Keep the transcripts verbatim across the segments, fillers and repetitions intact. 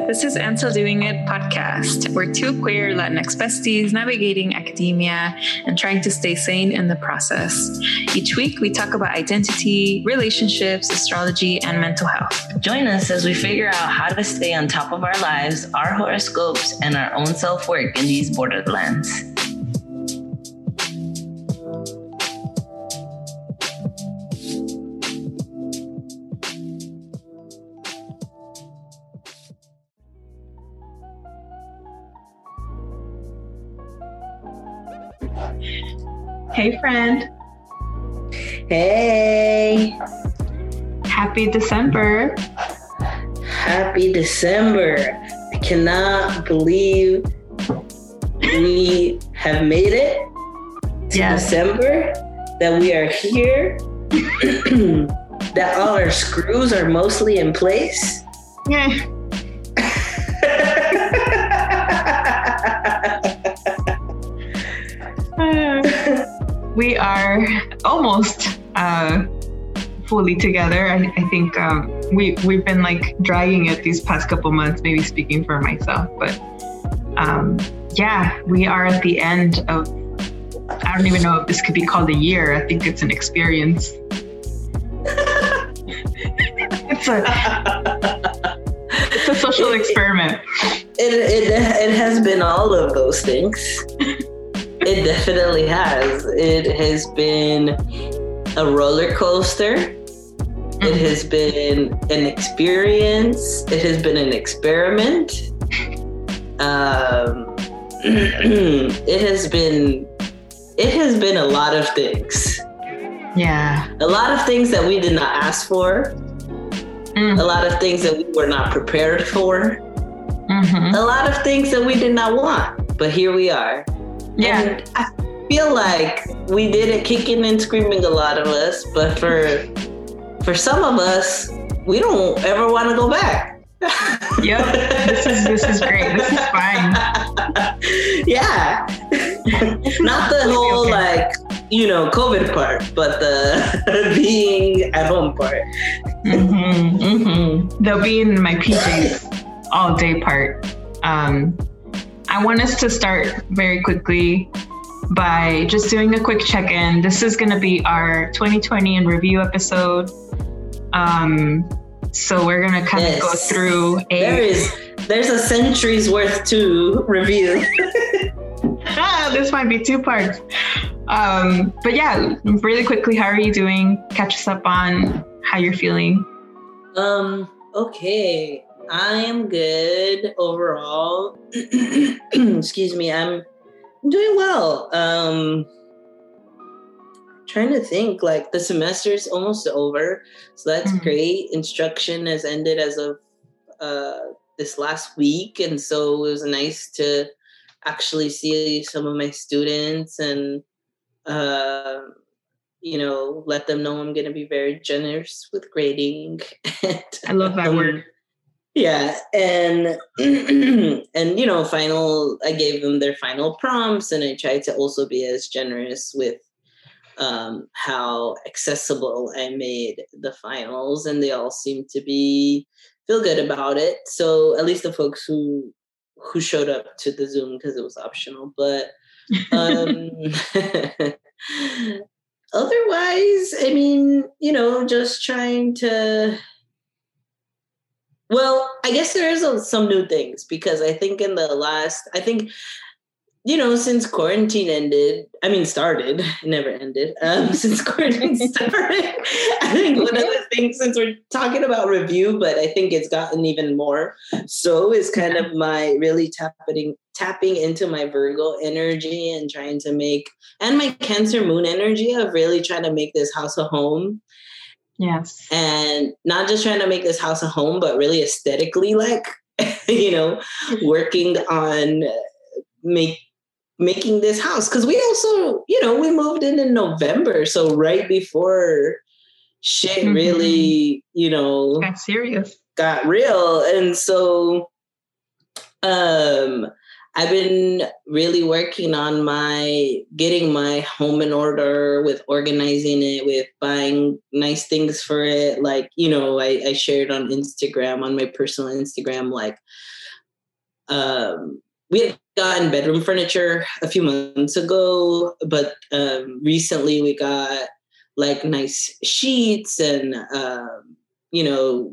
This is Ansel Doing It podcast. We're two queer Latinx besties navigating academia and trying to stay sane in the process. Each week, we talk about identity, relationships, astrology, and mental health. Join us as we figure out how to stay on top of our lives, our horoscopes, and our own self-work in these borderlands. Hey, friend. Hey. Happy December. Happy December. I cannot believe we have made it to yes. December, that we are here, that all our screws are mostly in place. Yeah. We are almost uh, fully together. I, I think um, we, we've been like dragging it these past couple months, maybe speaking for myself. But um, yeah, we are at the end of, I don't even know if this could be called a year. I think it's an experience. it's, a, it's a social experiment. It, it, it has been all of those things. It definitely has. It has been a roller coaster. Mm-hmm. It has been an experience. It has been an experiment. Um, it has been, it has been a lot of things. Yeah. A lot of things that we did not ask for. Mm. A lot of things that we were not prepared for. Mm-hmm. A lot of things that we did not want. But here we are. Yeah. And I feel like we did it kicking and screaming, a lot of us, but for for some of us, we don't ever want to go back. Yep. This is this is great. This is fine. Yeah. Not the whole okay. like, you know, COVID part, but the being at home part. Mm-hmm. Mm-hmm. The being in my P Js all day part. Um I want us to start very quickly by just doing a quick check-in. This is going to be our twenty twenty in review episode. Um, so we're going to kind yes. of go through a... There is, there's a century's worth to review. ah, this might be two parts. Um, but yeah, really quickly, how are you doing? Catch us up on how you're feeling. Um, okay. I am good overall. Excuse me. I'm doing well. Um, trying to think, like the semester's almost over, so that's mm-hmm. great. Instruction has ended as of uh, this last week, and so it was nice to actually see some of my students and uh, you know, let them know I'm going to be very generous with grading. and, I love that um, word. Yeah, and and you know, final. I gave them their final prompts, and I tried to also be as generous with um, how accessible I made the finals, and they all seem to be feel good about it. So at least the folks who who showed up to the Zoom, because it was optional, but um, otherwise, I mean, you know, just trying to. Well, I guess there is a, some new things, because I think in the last, I think, you know, since quarantine ended, I mean, started, never ended, um, since quarantine started, I think one of the things, since we're talking about review, but I think it's gotten even more so, is kind of my really tapping, tapping into my Virgo energy and trying to make, and my Cancer moon energy of really trying to make this house a home. Yes. And not just trying to make this house a home, but really aesthetically, like, you know, working on make, making this house. Because we also, you know, we moved in in November. So right before shit mm-hmm. really, you know, got serious, got real. And so um, I've been really working on my getting my home in order, with organizing it, with buying nice things for it. Like, you know, I, I shared on Instagram, on my personal Instagram, like um, we had gotten bedroom furniture a few months ago, but um, recently we got like nice sheets and, um, you know,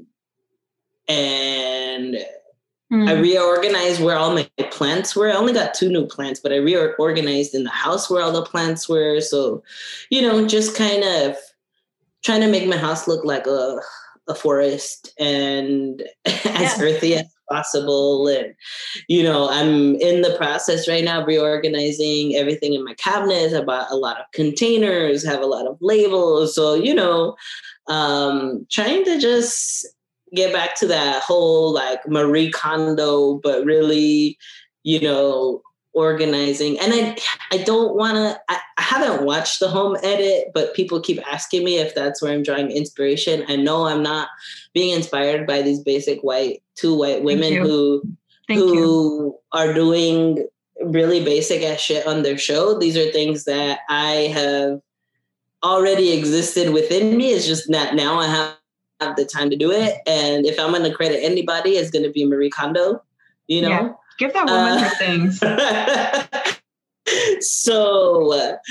and mm. I reorganized where all my plants were. I only got two new plants, but I reorganized in the house where all the plants were. So, you know, just kind of trying to make my house look like a, a forest and as yeah. earthy as possible. And, you know, I'm in the process right now, reorganizing everything in my cabinets. I bought a lot of containers, have a lot of labels. So, you know, um, trying to just get back to that whole like Marie Kondo, but really, you know, organizing. And I I don't want to, I, I haven't watched The Home Edit, but people keep asking me if that's where I'm drawing inspiration. I know I'm not being inspired by these basic white, two white women who, Thank who you. are doing really basic ass shit on their show. These are things that I have already existed within me. It's just not now I have have the time to do it. And if I'm going to credit anybody, it's going to be Marie Kondo, you know? Yeah. Give that woman uh, her things. So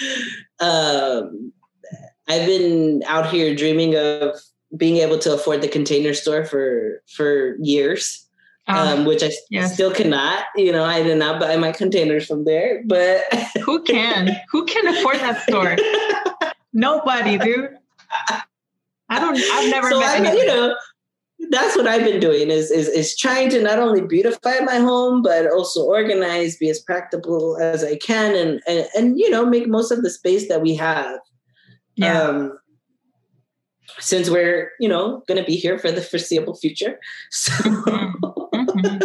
um, I've been out here dreaming of being able to afford the Container Store for, for years, um, um, which I yes. still cannot. You know, I did not buy my containers from there, but... Who can? Who can afford that store? Nobody, dude. I don't, I've never so met I, anyone. You know, that's what I've been doing is, is, is trying to not only beautify my home, but also organize, be as practical as I can, and, and, and you know, make most of the space that we have. Yeah. Um, since we're, you know, going to be here for the foreseeable future. So mm-hmm.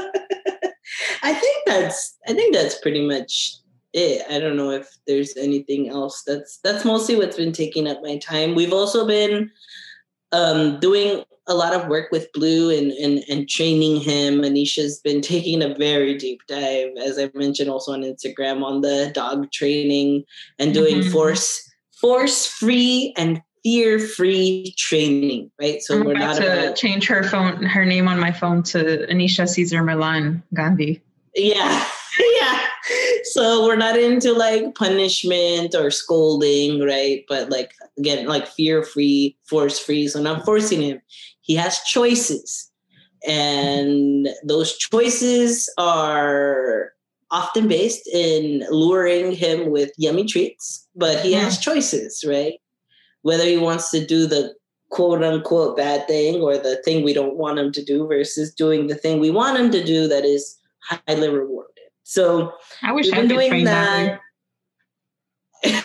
I think that's, I think that's pretty much it. I don't know if there's anything else. That's, that's mostly what's been taking up my time. We've also been um, doing a lot of work with Blue and, and, and training him. Anisha's been taking a very deep dive, as I mentioned also on Instagram, on the dog training and doing mm-hmm. force, force-free and fear-free training, right? So I'm we're about not to about, change her phone, her name on my phone to Anisha Caesar Milan Gandhi. Yeah. Yeah. So we're not into like punishment or scolding, right? But like, again, like fear-free, force-free. So not forcing him. He has choices. And those choices are often based in luring him with yummy treats, but he yeah. has choices, right? Whether he wants to do the quote unquote bad thing or the thing we don't want him to do versus doing the thing we want him to do that is highly rewarded. So I wish I could train that. that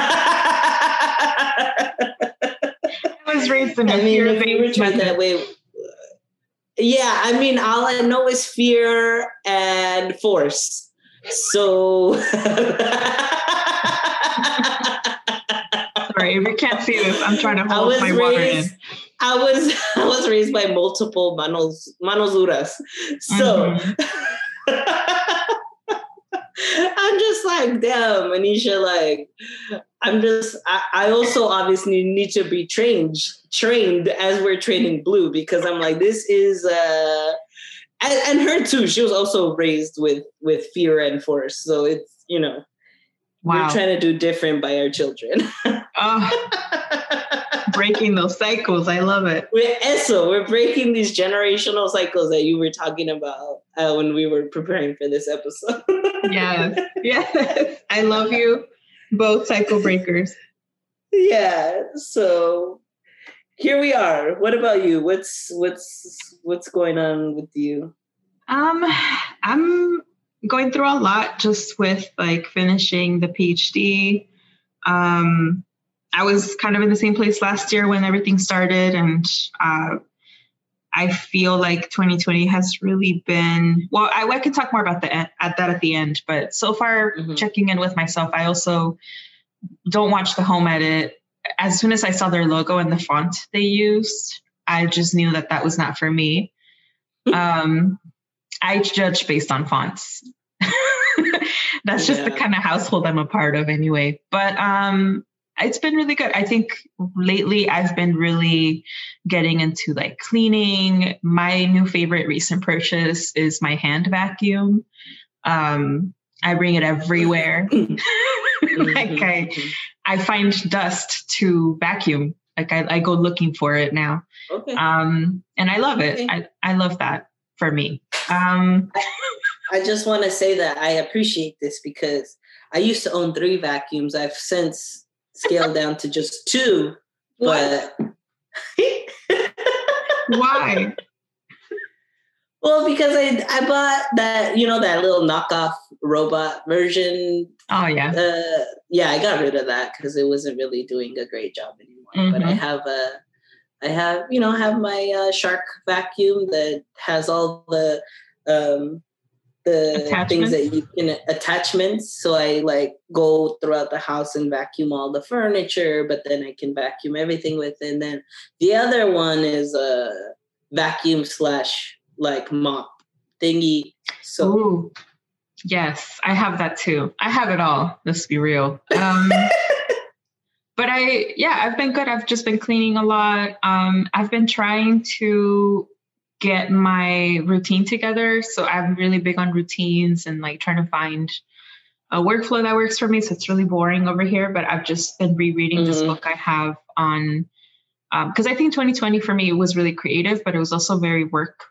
I was raised in a I mean, if we were trained that way, yeah. I mean, all I know is fear and force. So, sorry if you can't see this, I'm trying to hold my raised, water in. I was I was raised by multiple manos manos duras, so. Mm-hmm. I'm just like, damn, Anisha, like, I'm just, I, I also obviously need to be trained, trained as we're training Blue, because I'm like, this is, uh, and, and her too, she was also raised with, with fear and force. So it's, you know, wow. We're trying to do different by our children. Oh, breaking those cycles. I love it. We're eso, we're breaking these generational cycles that you were talking about uh, when we were preparing for this episode. Yes, yes. I love you, both cycle breakers. Yeah. So here we are. What about you? What's what's what's going on with you? Um, I'm going through a lot just with like finishing the PhD. Um, I was kind of in the same place last year when everything started, and uh, I feel like twenty twenty has really been, well, I, I could talk more about the, at that at the end, but so far mm-hmm. checking in with myself, I also don't watch The Home Edit. As soon as I saw their logo and the font they used, I just knew that that was not for me. um, I judge based on fonts. that's just yeah. the kind of household I'm a part of anyway. But um, it's been really good. I think lately I've been really getting into like cleaning. My new favorite recent purchase is my hand vacuum. Um, I bring it everywhere. like I, I find dust to vacuum. Like I, I go looking for it now. Okay. Um, and I love it. Okay. I, I love that for me. Um, I, I just want to say that I appreciate this because I used to own three vacuums. I've since scaled down to just two. But why? Well, because I I bought that, you know, that little knockoff robot version. Oh, yeah. Uh, yeah, I got rid of that because it wasn't really doing a great job anymore. Mm-hmm. But I have a, I have, you know, have my uh, Shark vacuum that has all the, um, the things that you can, attachments. So I like go throughout the house and vacuum all the furniture, but then I can vacuum everything with it. And then the other one is a vacuum slash like mop thingy. So Ooh, yes, I have that too. I have it all. Let's be real. Um, but I, yeah, I've been good. I've just been cleaning a lot. Um, I've been trying to get my routine together. So I'm really big on routines and like trying to find a workflow that works for me. So it's really boring over here, but I've just been rereading mm-hmm. this book I have on, um, cause I think twenty twenty for me was really creative, but it was also very work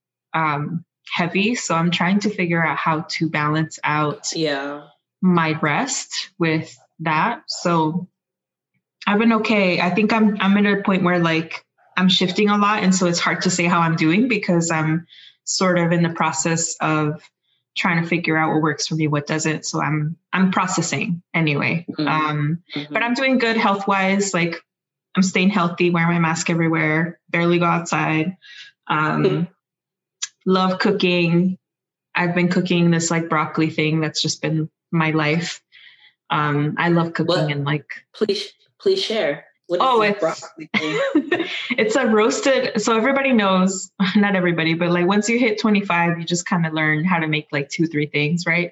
um, heavy. So I'm trying to figure out how to balance out yeah. my rest with that. So I've been okay. I think I'm, I'm at a point where like I'm shifting a lot. And so it's hard to say how I'm doing because I'm sort of in the process of trying to figure out what works for me, what doesn't. So I'm, I'm processing anyway. Mm-hmm. Um, mm-hmm. But I'm doing good health wise. Like I'm staying healthy, wearing my mask everywhere, barely go outside. Um, love cooking. I've been cooking this like broccoli thing. That's just been my life. Um, I love cooking what? and like, please, please share. What is oh, it's, broccoli thing? It's a roasted. So everybody knows, not everybody, but like once you hit twenty-five, you just kind of learn how to make like two, three things. Right.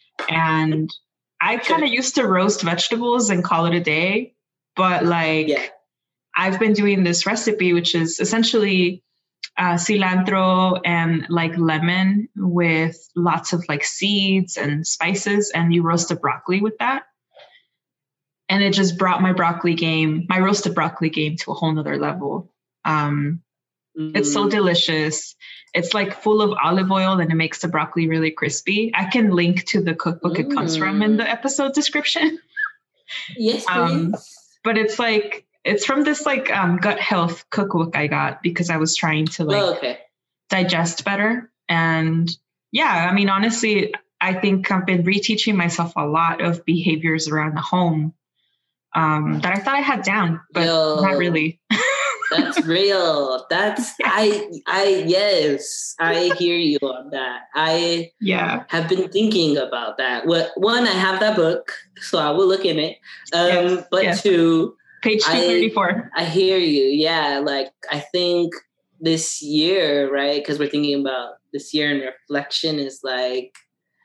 And I kind of used to roast vegetables and call it a day, but like yeah. I've been doing this recipe, which is essentially uh, cilantro and like lemon with lots of like seeds and spices. And you roast a broccoli with that. And it just brought my broccoli game, my roasted broccoli game to a whole nother level. Um, mm-hmm. It's so delicious. It's like full of olive oil and it makes the broccoli really crispy. I can link to the cookbook mm. it comes from in the episode description. Yes, please. Um, but it's like, it's from this like um, gut health cookbook I got because I was trying to like oh, okay. digest better. And yeah, I mean, honestly, I think I've been reteaching myself a lot of behaviors around the home um, that I thought I had down, but Yo, not really. That's real. That's, yeah. I, I, yes, I hear you on that. I yeah. have been thinking about that. Well, one, I have that book, so I will look in it. Um, yes, but yes. two, Page two thirty-four. I, I hear you. Yeah. Like, I think this year, right? Because we're thinking about this year in reflection is like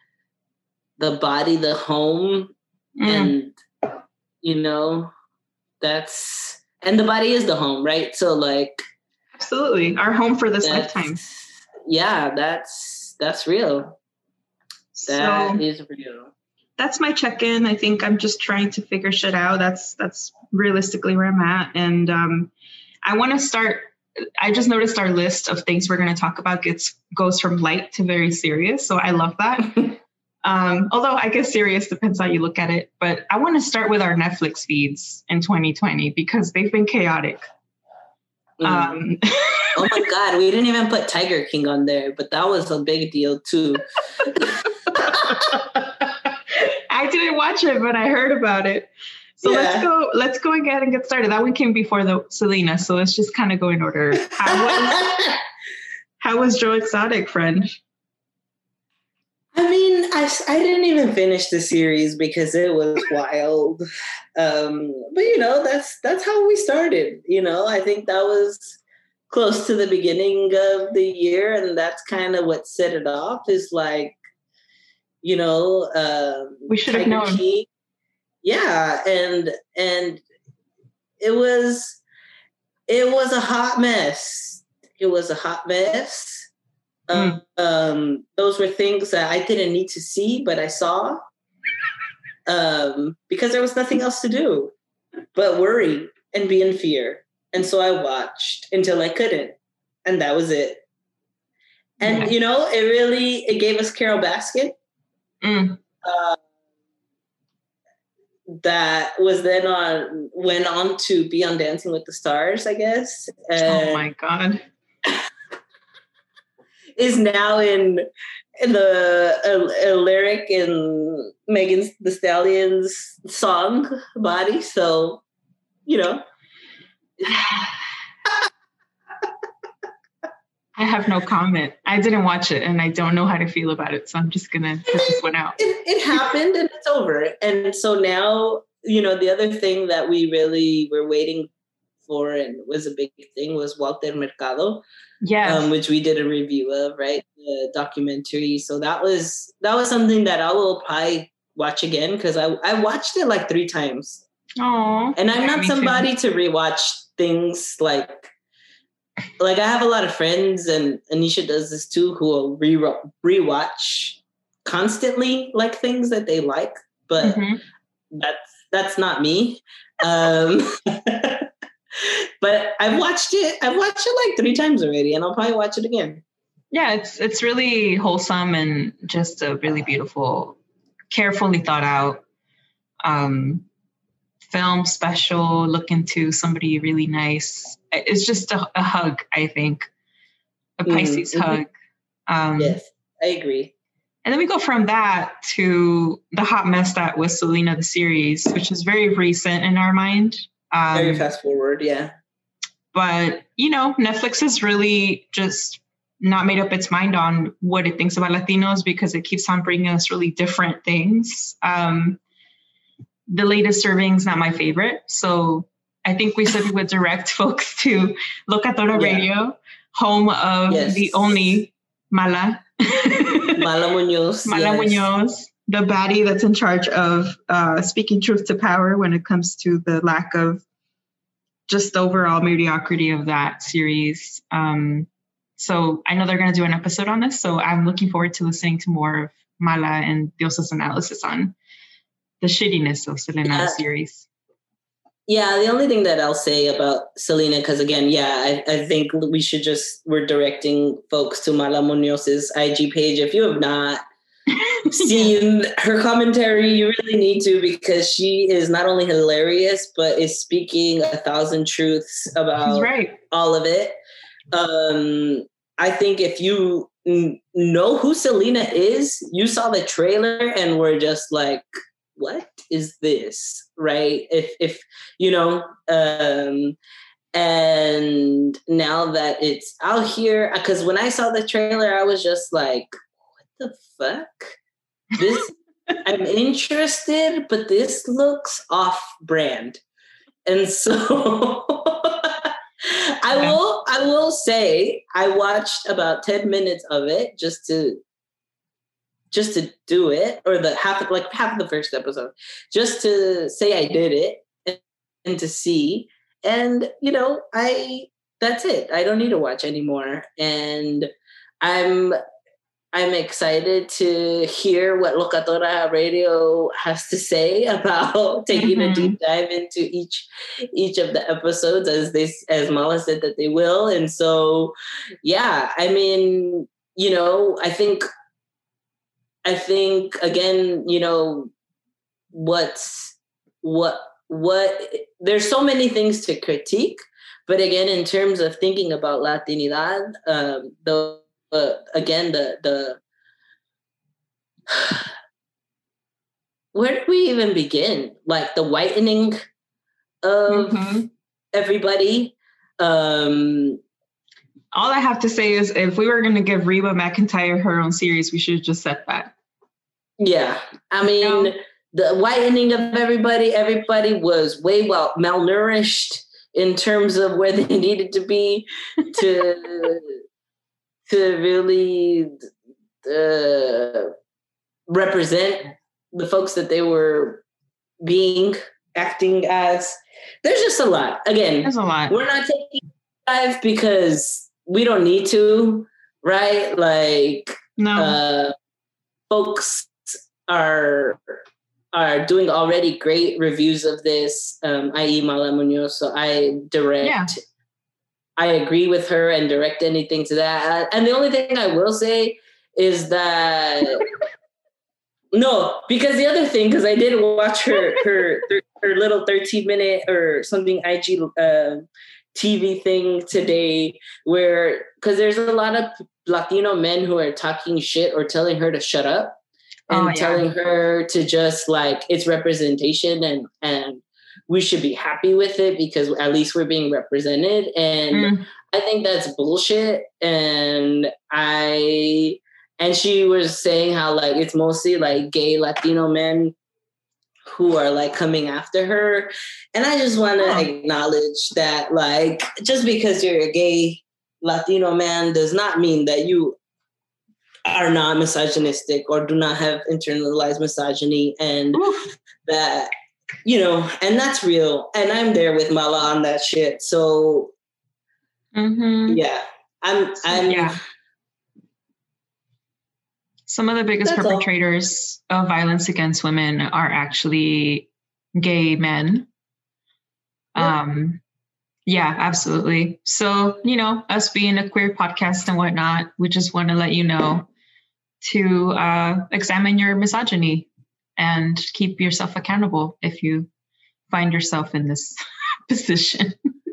the body, the home. Mm. And, you know, that's, and the body is the home, right? So like. Absolutely. Our home for this lifetime. Yeah. That's, that's real. That so, is real. That's my check-in. I think I'm just trying to figure shit out. That's that's realistically where I'm at. And um, I want to start, I just noticed our list of things we're going to talk about gets goes from light to very serious. So I love that. um, although I guess serious depends how you look at it. But I want to start with our Netflix feeds in twenty twenty because they've been chaotic. Mm. Um, oh my God, we didn't even put Tiger King on there, but that was a big deal too. I didn't watch it, but I heard about it. So yeah. let's go. Let's go again and get started. That one came before the Selena, so let's just kind of go in order. How was, how was Joe Exotic, friend? I mean, I, I didn't even finish the series because it was wild. Um, but you know, that's that's how we started. You know, I think that was close to the beginning of the year, and that's kind of what set it off. Is like. you know, um, we should have known. King. Yeah, and and it was it was a hot mess. It was a hot mess. Mm. Um, um, those were things that I didn't need to see, but I saw um, because there was nothing else to do but worry and be in fear. And so I watched until I couldn't, and that was it. And yeah. you know, it really it gave us Carol Baskin. Mm. Uh, that was then on went on to be on Dancing with the Stars, I guess. And oh my God. Is now in in the a, a lyric in Megan Thee Stallion's song Body. So, you know. I have no comment. I didn't watch it and I don't know how to feel about it. So I'm just going to put this one out. It, it happened and it's over. And so now, you know, the other thing that we really were waiting for and was a big thing was Walter Mercado. Yes. Um, which we did a review of, right? The documentary. So that was that was something that I will probably watch again because I, I watched it like three times. Oh. And I'm not somebody too. to rewatch things like Like I have a lot of friends, and Anisha does this too, who will re rewatch constantly, like things that they like. But mm-hmm. that's that's not me. Um, but I've watched it. I've watched it like three times already, and I'll probably watch it again. Yeah, it's it's really wholesome and just a really beautiful, carefully thought out um, film special. Look into somebody really nice. It's just a, a hug, I think, a Pisces mm-hmm. hug. Um, yes, I agree. And then we go from that to the hot mess that was Selena the series, which is very recent in our mind. Um, very fast forward, yeah. But, you know, Netflix has really just not made up its mind on what it thinks about Latinos because it keeps on bringing us really different things. Um, the latest serving is not my favorite, so I think we said we would direct folks to Locatora yeah. Radio, home of yes. the only Mala. Mala Munoz. Mala yes. Munoz, the baddie that's in charge of uh, speaking truth to power when it comes to the lack of just overall mediocrity of that series. Um, so I know they're going to do an episode on this, so I'm looking forward to listening to more of Mala and Diosa's analysis on the shittiness of Selena yeah. series. Yeah, the only thing that I'll say about Selena, because again, yeah, I, I think we should just, we're directing folks to Mala Munoz's I G page. If you have not seen her commentary, you really need to, because she is not only hilarious, but is speaking a thousand truths about right. all of it. Um, I think if you n- know who Selena is, you saw the trailer and were just like, what is this? Right? If, if you know, um, and now that it's out here, because when I saw the trailer, I was just like, what the fuck? This, I'm interested, but this looks off brand. And so I yeah. will, I will say I watched about ten minutes of it just to just to do it, or the half of, like half of the first episode, just to say I did it and, and to see. And, you know, I, that's it. I don't need to watch anymore. And I'm, I'm excited to hear what Locatora Radio has to say about taking mm-hmm. a deep dive into each, each of the episodes, as they, as Mala said that they will. And so, yeah, I mean, you know, I think, I think, again, you know, what's, what, what, there's so many things to critique, but again, in terms of thinking about Latinidad, um, the, uh, again, the, the, where do we even begin? Like the whitening of mm-hmm. everybody. Um, All I have to say is if we were going to give Reba McEntire her own series, we should have just said that. Yeah. I mean, no. the whitening of everybody, everybody was way well malnourished in terms of where they needed to be to, to really uh, represent the folks that they were being, acting as. There's just a lot. Again, there's a lot. We're not taking five because we don't need to, right? Like, no. uh, folks are are doing already great reviews of this, um, that is. Mala Munoz. So I direct, yeah. I agree with her and direct anything to that. And the only thing I will say is that, no, because the other thing, because I did watch her, her, her little thirteen minute or something I G uh, T V thing today where, because there's a lot of Latino men who are talking shit or telling her to shut up. And oh, yeah. telling her to just like, it's representation and, and we should be happy with it because at least we're being represented. And mm. I think that's bullshit. And I, and she was saying how like, it's mostly like gay Latino men who are like coming after her. And I just want to oh. acknowledge that like, just because you're a gay Latino man does not mean that you are not misogynistic or do not have internalized misogyny, and Oof. that, you know, and that's real. And I'm there with Mala on that shit. So mm-hmm. yeah, I'm, I'm, yeah. Some of the biggest that's perpetrators all. of violence against women are actually gay men. Yeah. Um, yeah, absolutely. So, you know, us being a queer podcast and whatnot, we just want to let you know to uh, examine your misogyny and keep yourself accountable if you find yourself in this position.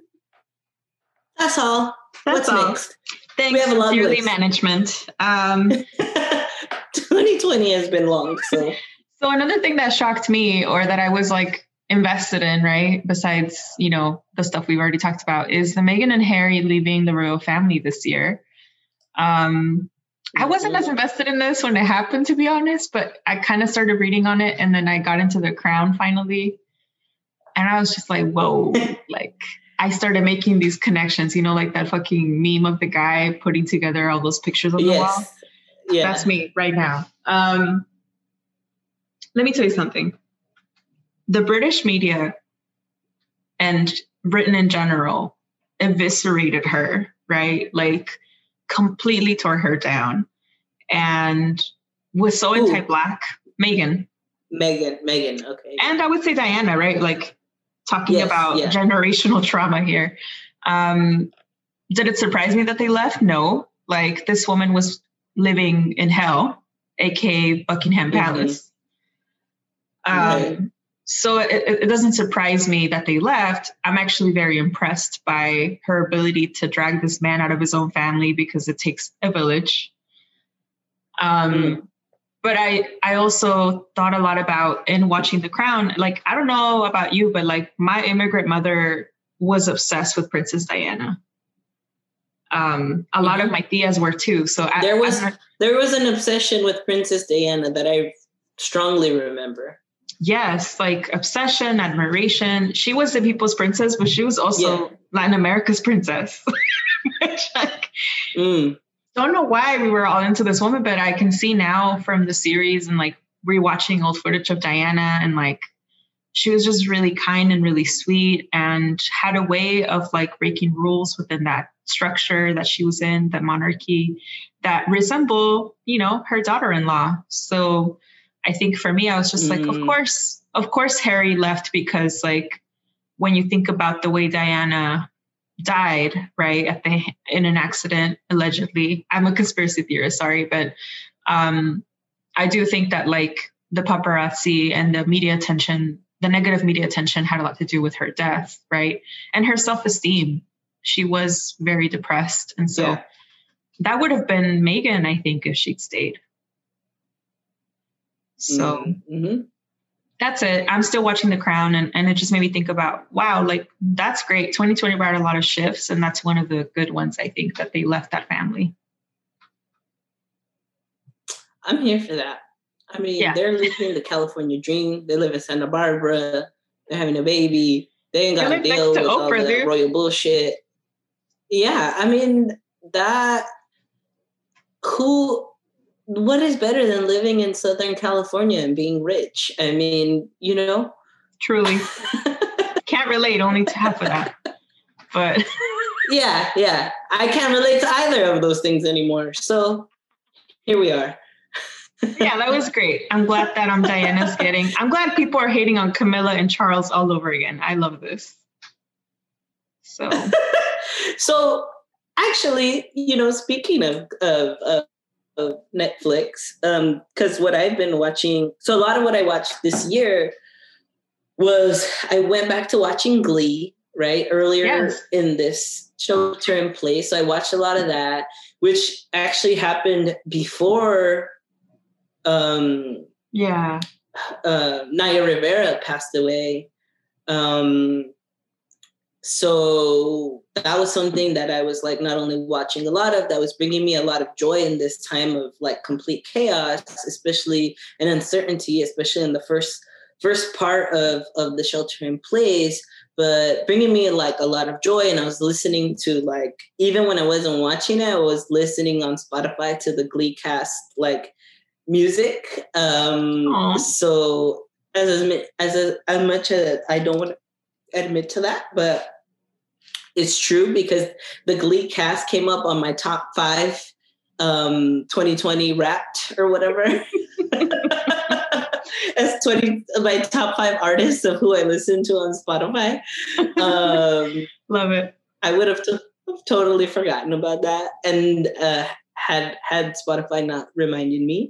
That's all. That's What's all. Next? Thanks, we have a long Sincerely list. Management. Um, twenty twenty has been long, so. So another thing that shocked me, or that I was like invested in, right, besides, you know, the stuff we've already talked about, is the Meghan and Harry leaving the royal family this year. Um, I wasn't as invested in this when it happened, to be honest, but I kind of started reading on it, and then I got into The Crown finally, and I was just like, whoa, like I started making these connections, you know, like that fucking meme of the guy putting together all those pictures on the yes. wall. Yeah. That's me right now. Um, let me tell you something. The British media and Britain in general eviscerated her, right? Like completely tore her down and was so Ooh. anti-Black. Meghan. Meghan, Meghan, okay. And I would say Diana, right? Like talking yes, about yeah. generational trauma here. Um, did it surprise me that they left? No. Like this woman was living in hell, aka Buckingham mm-hmm. Palace. Um, right. So it, it doesn't surprise me that they left. I'm actually very impressed by her ability to drag this man out of his own family, because it takes a village. Um, mm. But I, I also thought a lot about, in watching The Crown, like, I don't know about you, but like my immigrant mother was obsessed with Princess Diana. Um, a lot mm-hmm. of my tias were too. So I, there was, I, there was an obsession with Princess Diana that I strongly remember. Yes, like obsession, admiration. She was the people's princess, but she was also yeah. Latin America's princess. Which, like, mm. don't know why we were all into this woman, but I can see now from the series and like rewatching old footage of Diana, and like she was just really kind and really sweet and had a way of like breaking rules within that structure that she was in, the monarchy, that resemble, you know, her daughter-in-law. So I think for me, I was just mm. like, of course, of course, Harry left, because like when you think about the way Diana died, right, at the in an accident, allegedly. I'm a conspiracy theorist, sorry, but um, I do think that like the paparazzi and the media attention, the negative media attention, had a lot to do with her death, right, and her self-esteem. She was very depressed, and so yeah. that would have been Meghan, I think, if she'd stayed. So mm-hmm. that's it. I'm still watching The Crown, and, and it just made me think about, wow, like that's great. twenty twenty brought a lot of shifts, and that's one of the good ones, I think, that they left that family. I'm here for that. I mean, yeah. they're living the California dream. They live in Santa Barbara. They're having a baby. They ain't got to deal with Oprah, all the dude. royal bullshit. Yeah, I mean, that, who... what is better than living in Southern California and being rich? I mean, you know? Truly. Can't relate, only to half of that. But yeah, yeah. I can't relate to either of those things anymore. So here we are. Yeah, that was great. I'm glad that um, Diana's getting, I'm glad people are hating on Camilla and Charles all over again. I love this. So, so actually, you know, speaking of, of, of of Netflix, um, because what I've been watching, so a lot of what I watched this year was I went back to watching Glee, right? Earlier yes. in this Shelter in Place. So I watched a lot of that, which actually happened before um, yeah. uh, Naya Rivera passed away. Um, So that was something that I was like not only watching a lot of, that was bringing me a lot of joy in this time of like complete chaos, especially and uncertainty, especially in the first first part of, of the Shelter in Place, but bringing me like a lot of joy. And I was listening to like, even when I wasn't watching it, I was listening on Spotify to the Glee cast like music. Um, so as, as, as, as much as I don't want to admit to that, but it's true because the Glee cast came up on my top five um, twenty twenty Wrapped or whatever. As twenty my top five artists of who I listen to on Spotify. Um, Love it. I would have t- totally forgotten about that, and uh, had had Spotify not reminded me.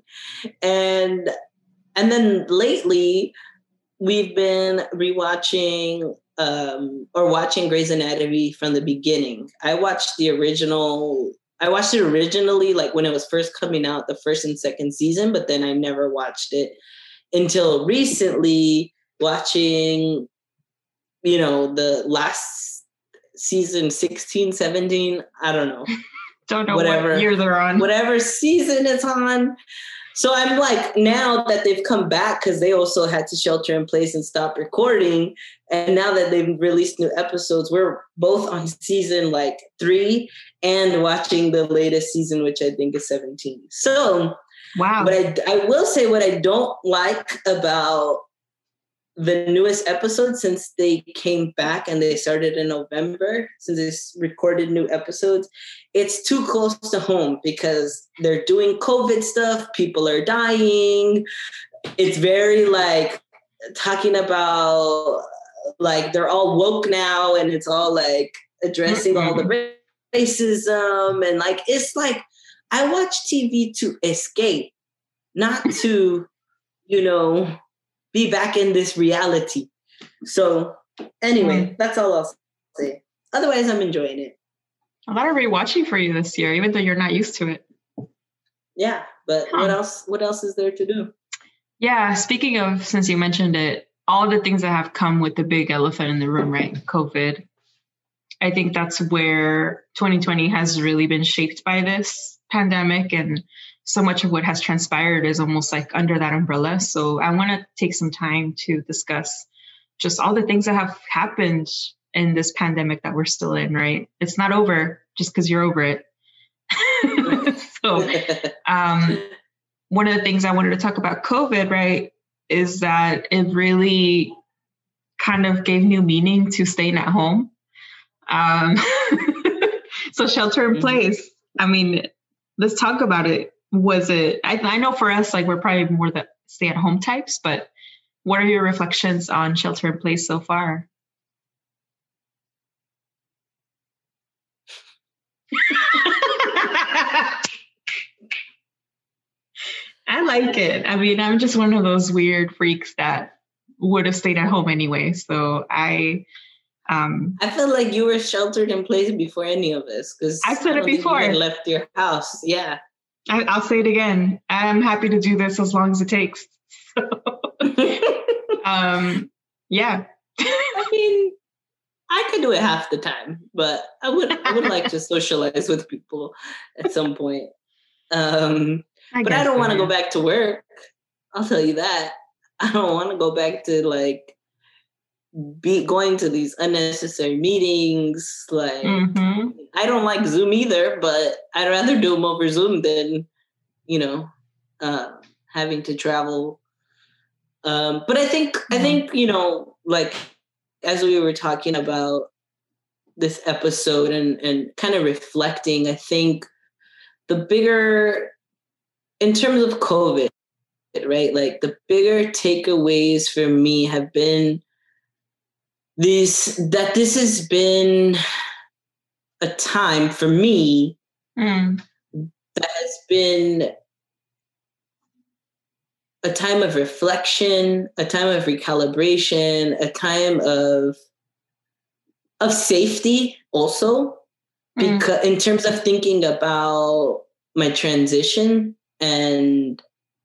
And and then lately, we've been rewatching. Um, or watching Grey's Anatomy from the beginning. I watched the original, I watched it originally, like when it was first coming out, the first and second season, but then I never watched it until recently, watching, you know, the last season, sixteen, seventeen, I don't know. Don't know whatever, what year they're on. Whatever season it's on. So I'm like, now that they've come back, because they also had to shelter in place and stop recording. And now that they've released new episodes, we're both on season like three and watching the latest season, which I think is seventeen. So, wow. But I, I will say what I don't like about the newest episode, since they came back and they started in November, since they recorded new episodes, it's too close to home because they're doing COVID stuff. People are dying. It's very like talking about like they're all woke now and it's all like addressing mm-hmm. all the racism. And like, it's like, I watch T V to escape, not to, you know, be back in this reality. So anyway, mm. that's all I'll say. Otherwise, I'm enjoying it. A lot of rewatching for you this year, even though you're not used to it. Yeah, but huh. what else? What else is there to do? Yeah, speaking of, since you mentioned it, all the things that have come with the big elephant in the room, right? COVID. I think that's where twenty twenty has really been shaped by this pandemic, and so much of what has transpired is almost like under that umbrella. So I want to take some time to discuss just all the things that have happened in this pandemic that we're still in, right? It's not over just because you're over it. So um, one of the things I wanted to talk about COVID, right, is that it really kind of gave new meaning to staying at home. Um, so shelter in place. I mean, let's talk about it. Was it, I, I know for us, like we're probably more the stay at home types, but what are your reflections on shelter in place so far? I like it. I mean, I'm just one of those weird freaks that would have stayed at home anyway. So I, um, I feel like you were sheltered in place before any of us, because I said it before. You had left your house. Yeah. I, I'll say it again. I'm happy to do this as long as it takes. So, um, yeah. I mean, I could do it half the time, but I would I would like to socialize with people at some point. Um, I but I don't so, want to yeah. go back to work. I'll tell you that. I don't want to go back to like be going to these unnecessary meetings. Like mm-hmm. I don't like Zoom either, but I'd rather do them over Zoom than, you know, uh, having to travel. Um, but I think, I think, you know, like, as we were talking about this episode and, and kind of reflecting, I think the bigger, in terms of COVID, right? Like the bigger takeaways for me have been these, that this has been a time for me mm. that has been a time of reflection, a time of recalibration, a time of of safety also, because mm. in terms of thinking about my transition and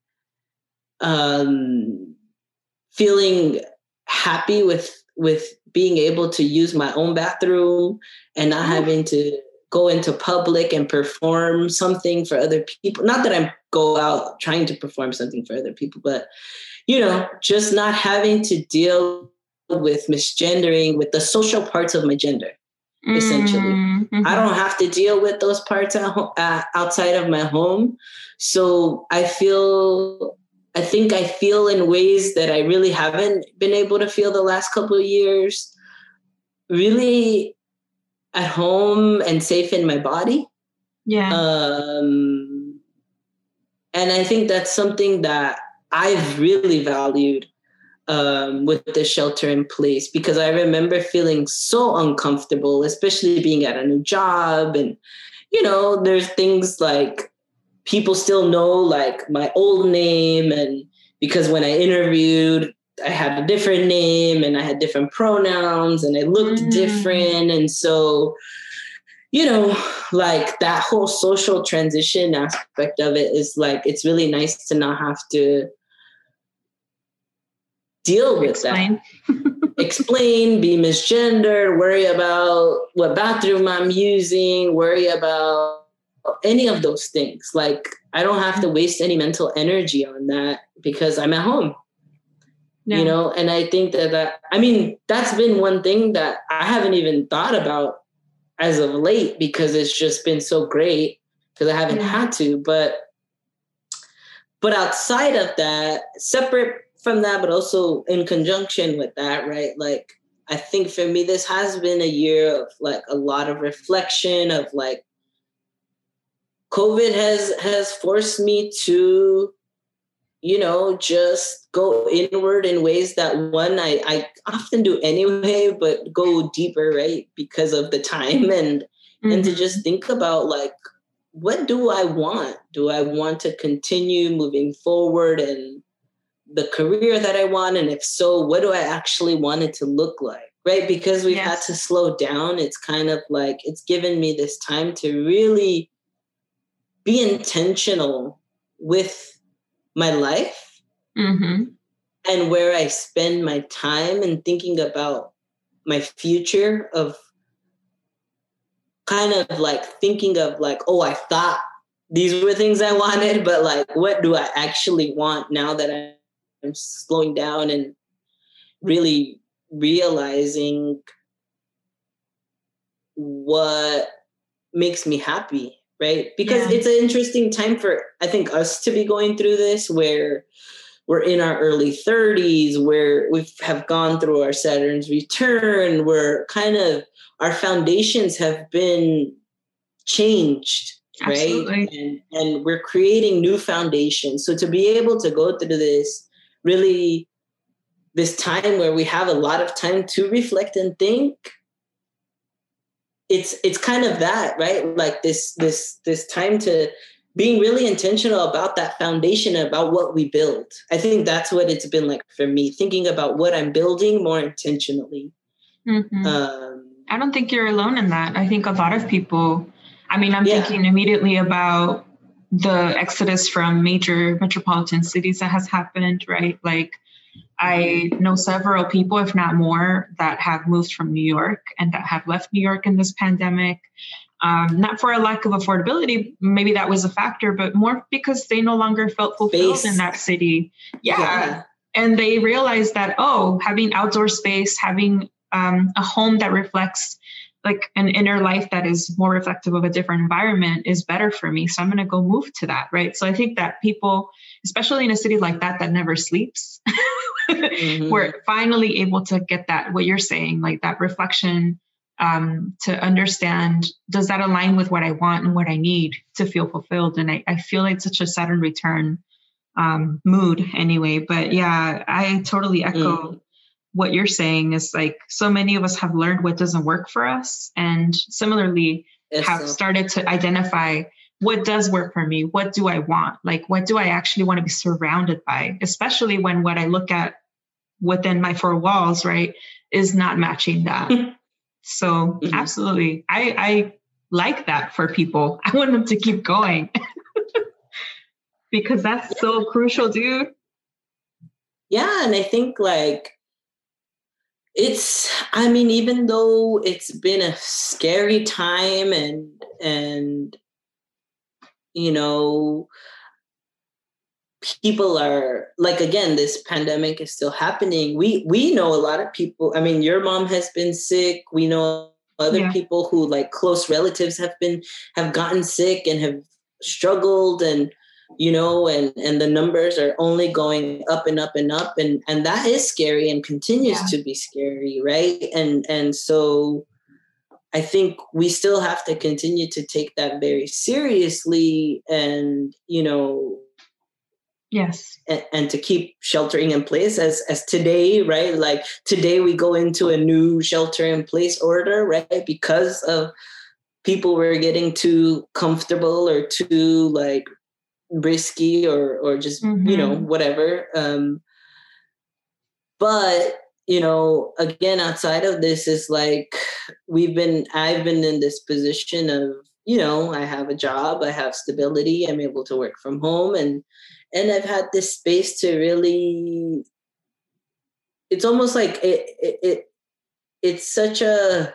um, feeling happy with with being able to use my own bathroom and not mm. having to go into public and perform something for other people. Not that I go out trying to perform something for other people, but, you know, just not having to deal with misgendering, with the social parts of my gender, essentially. Mm-hmm. I don't have to deal with those parts at ho- uh, outside of my home. So I feel, I think I feel in ways that I really haven't been able to feel the last couple of years, really at home and safe in my body. Yeah. Um, and I think that's something that I've really valued um, with the shelter in place, because I remember feeling so uncomfortable, especially being at a new job. And, you know, there's things like people still know like my old name. And because when I interviewed, I had a different name and I had different pronouns and I looked mm. different. And so, you know, like that whole social transition aspect of it is like, it's really nice to not have to deal with Explain. that. Explain, be misgendered, worry about what bathroom I'm using, worry about any of those things. Like, I don't have to waste any mental energy on that because I'm at home. Yeah. You know, and I think that, that, I mean, that's been one thing that I haven't even thought about as of late because it's just been so great because I haven't yeah. had to. But, but outside of that, separate from that, but also in conjunction with that, right? Like, I think for me, this has been a year of like a lot of reflection of like, COVID has, has forced me to, you know, just go inward in ways that one, I, I often do anyway, but go deeper, right? Because of the time and, mm-hmm. and to just think about like, what do I want? Do I want to continue moving forward and the career that I want? And if so, what do I actually want it to look like, right? Because we've yes. had to slow down. It's kind of like, it's given me this time to really be intentional with my life mm-hmm. and where I spend my time and thinking about my future of kind of like thinking of like, oh, I thought these were things I wanted, but like, what do I actually want now that I'm slowing down and really realizing what makes me happy. Right? Because yeah. it's an interesting time for, I think, us to be going through this where we're in our early thirties, where we have gone through our Saturn's return, where kind of our foundations have been changed, Absolutely. right? And, and we're creating new foundations. So to be able to go through this, really, this time where we have a lot of time to reflect and think, It's it's kind of that, right? Like this this this time to being really intentional about that foundation, about what we build. I think that's what it's been like for me, thinking about what I'm building more intentionally. Mm-hmm. Um, I don't think you're alone in that. I think a lot of people, I mean, I'm yeah. thinking immediately about the exodus from major metropolitan cities that has happened, right? Like, I know several people, if not more, that have moved from New York and that have left New York in this pandemic. Um, not for a lack of affordability, maybe that was a factor, but more because they no longer felt fulfilled space. in that city. Yeah. yeah. And they realized that, oh, having outdoor space, having um, a home that reflects like an inner life that is more reflective of a different environment is better for me. So I'm going to go move to that. Right. So I think that people, especially in a city like that, that never sleeps, mm-hmm. we're finally able to get that, what you're saying, like that reflection, um, to understand, does that align with what I want and what I need to feel fulfilled? And I, I feel like such a Saturn return, um, mood anyway, but yeah, I totally echo mm. what you're saying is like, so many of us have learned what doesn't work for us. And similarly it's have so- started to identify what does work for me. What do I want? Like, what do I actually want to be surrounded by? Especially when what I look at within my four walls, right, is not matching that. So mm-hmm. absolutely. I, I like that for people. I want them to keep going because that's yeah. so crucial, dude. Yeah. And I think like, it's, I mean, even though it's been a scary time and, and, you know, people are like, again, this pandemic is still happening. We, we know a lot of people. I mean, your mom has been sick. We know other yeah. people who like close relatives have been, have gotten sick and have struggled and, you know, and, and the numbers are only going up and up and up. And, and that is scary and continues yeah. to be scary. Right. And, and so I think we still have to continue to take that very seriously and, you know, yes. And, and to keep sheltering in place as, as today, right? Like today we go into a new shelter in place order, right? Because of people were getting too comfortable or too like, risky or or just mm-hmm. you know whatever um but you know again outside of this is like we've been I've been in this position of you know I have a job, I have stability, I'm able to work from home and and I've had this space to really it's almost like it it, it it's such a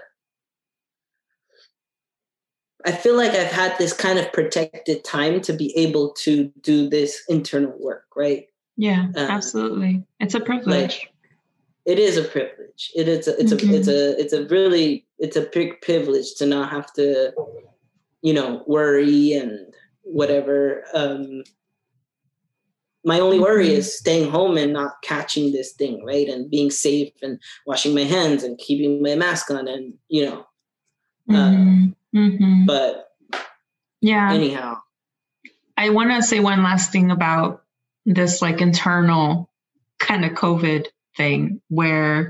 I feel like I've had this kind of protected time to be able to do this internal work, right? Yeah, uh, absolutely. It's a privilege. Like, it is a privilege. It is. A, it's mm-hmm. a. It's a. It's a really. It's a big privilege to not have to, you know, worry and whatever. Um, my only worry mm-hmm. is staying home and not catching this thing, right? And being safe and washing my hands and keeping my mask on, and you know. Mm-hmm. Uh, Mm-hmm. But yeah, anyhow, I want to say one last thing about this like internal kind of COVID thing where